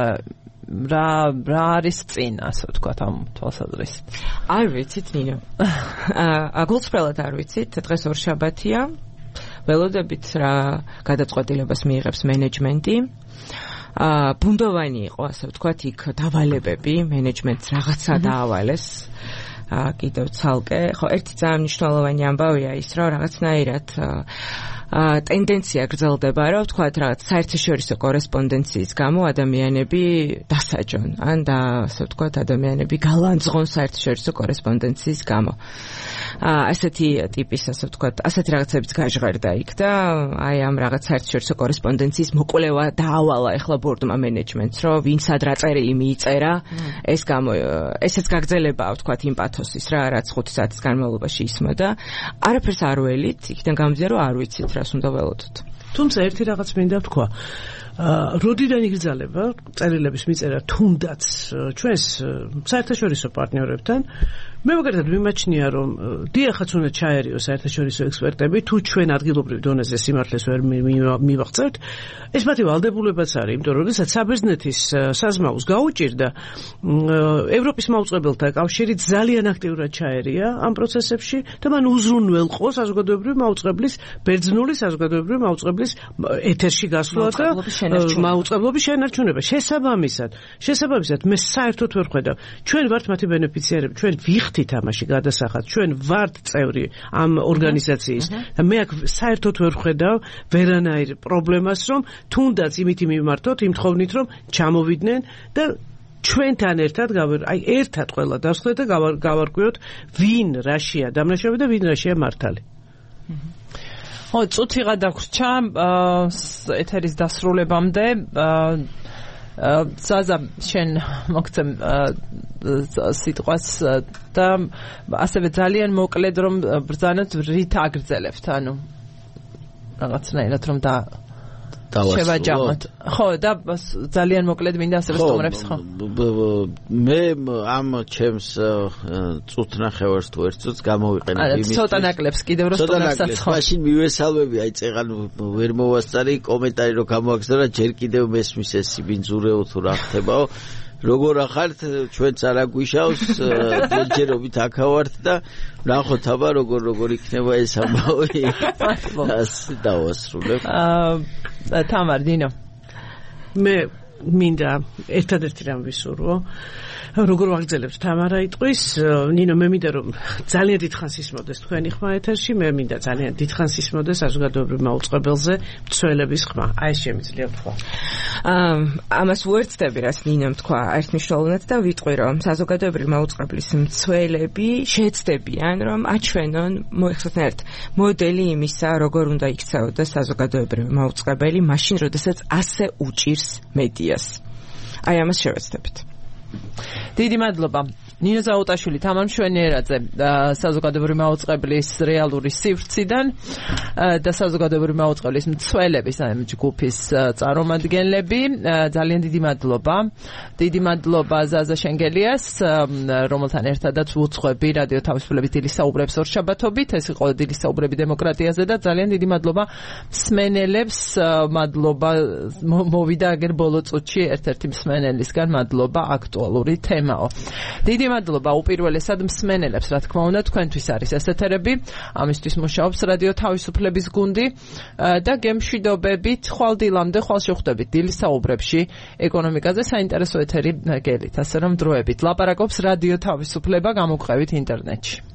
რა არის წინ, ასე ვთქვათ, ამ თვალსაზრისით? არ ვიცით, ნინო. გულწრფელად არ ვიცით, დღეს ორშაბათია. ველოდებით რა გადაწყვეტილებას მიიღებს მენეჯმენტი. ბუნდოვანი იყო, ასე ვთქვათ, იქ დავალებები, მენეჯმენტს რაღაცა დაავალეს. კიდევ ცალკე, ხო, ერთი ძალიან მნიშვნელოვანი ამბავია ის, რომ რაღაცნაირად ტენდენცია გრძელდება, რომ ვთქვათ, რაღაც საერთაშორისო კორესპონდენციის გამო ადამიანები დასაჯონ, ან ასე ვთქვათ, ადამიანები გალანძღონ საერთაშორისო კორესპონდენციის გამო. ასეთი ტიპის, ასე ვთქვათ, ასეთი რაღაცებიც გაჟღერდა იქ და აი ამ რაღაც საერთაშორისო კორესპონდენციის მოკვლევა დაავალა ახლა ბორდმა მენეჯმენტს, რომ ვინც ადრა წერილი მიიწერა, ესეც გაგრძელებაა, ვთქვათ, იმ პათოსის რა, რაც 5 საათის განმავლობაში ისმოდა. არაფერს არ ველით, იქიდან გამომდინარე, რომ არ ვიცით რას უნდა ველოდოთ. თუმცა ერთი რაღაც მინდა ვთქვა. როდიდან იგრძელება წერილების მიწერა თუნდაც ჩვენს საერთაშორისო პარტნიორებთან, მე მაგალითად მიმაჩნია, რომ დიახაც უნდა ჩაერიო საერთაშორისო ექსპერტები, თუ ჩვენ ადგილობრივ დონეზე სიმართლეს ვერ მივაღწევთ, ეს მათი ვალდებულებაც არის, იმიტომ რომ როდესაც საბერძნეთის საზმაუს გაუჭირდა, ევროპის მაუწყებელთა კავშირი ძალიან აქტიურად ჩაერია ამ პროცესებში და მან უზრუნველყო საზოგადოებრივი მაუწყებლის, ბერძნული საზოგადოებრივი მაუწყებლის ეთერში გასვლა და მაუწყებლობის შენარჩუნება. შესაბამისად მე საერთოდ ვერ ხედავ. ჩვენ ვართ მათი ბენეფიციარები, ჩვენ ვიხდით ამაში გადასახადს, ჩვენ ვართ წევრი ამ ორგანიზაციის და მე აქ საერთოდ ვერ ხედავ ვერანაირ პრობლემას, რომ თუნდაც იმით მიმართოთ, იმ თხოვნით, რომ ჩამოვიდნენ და ჩვენთან ერთად ერთად ყველა დავსხდეთ და გავარკვიოთ ვინ რაშია დამნაშავე და ვინ რაშია მართალი. წუთი გადაგვრჩა ეთერის დასრულებამდე ზაზა შენ მოგცემ სიტყვას და ასევე ძალიან მოკლედ რომ ბრძანოთ რით აგრძელებთ ანუ რაღაცნაირად რომ შევაჯამოთ. ხო და ძალიან მოკლედ მინდა ასევე სტუმრებს ხო. მე ამ ჩემს წუთნახევარს თუ ერთ წუთს გამოვიყენებ იმის. ცოტა ნაკლებს კიდევ რომ სტუმრებსაც ხო. მაშინ მივესალმები აი წეღან ვერ მოვასწარი კომენტარი რომ გამოაგზავნა ჯერ კიდევ მესმის ეს ბინძურეო თუ რა ხდებაო. როგორ ახართ ჩვენც არ აგვიშავს ჯერჯერობით აქავართ და ნახოთ აბა როგორ იქნება ეს ამბავი ასე დავასრულებ თამარ დინო მე მინდა ერთადერთი რამ ვისურვო როგორ ვაგრძელებთ თამარა იტყვის ნინო მე მინდა რომ ძალიან დიდხანს ისმოდეს თქვენი ხმა ეთერში მე მინდა ძალიან დიდხანს ისმოდეს საზოგადოებრივ მაუწყებელზე მცველების ხმა აი ეს შემიძლია ვთქვა ამას ვუერთდები რაც ნინომ თქვა ერთმნიშვნელოვნად და ვიტყვი რომ საზოგადოებრივ მაუწყებლის მცველები შეეცდებიან რომ აჩვენონ მოიხსნათ მოდელი იმისა როგორ უნდა იქცეოდეს საზოგადოებრივ მაუწყებელი მაშინ როდესაც ასე უჭირს მედიას აი ამას შევეცდებით დიდი მადლობა ნინო ზაუტაშვილი თამარ მშვენიერაძე საზოგადოებრივი მაუწყებლის რეალური სივრციდან და საზოგადოებრივი მაუწყებლის მცველების ჯგუფის წარმომადგენლები ძალიან დიდი მადლობა ზაზა შენგელიას რომელთან ერთადაც ვუძღვები რადიო თავისუფლების დილის საუბრებს ორშაბათობით ეს იყო დილის საუბრები დემოკრატიაზე და ძალიან დიდი მადლობა მსმენელებს მადლობა მოვიდა აგერ ბოლო წუთში ერთ-ერთი მსმენელისგან მადლობა აქტუალური თემაო დიდი მადლობა უპირველესად მსმენელებს რა თქმა უნდა თქვენთვის არის ეს ეთერები ამისთვის მუშაობს რადიო თავისუფლების გუნდი და გემშვიდობებით ხვალ დილამდე ხვალ შევხვდებით დილის საუბრებში ეკონომიკაზე საინტერესო ეთერი გელით ასე რომ დროებით ლაპარაკობს რადიო თავისუფლება გამოგყევით ინტერნეტში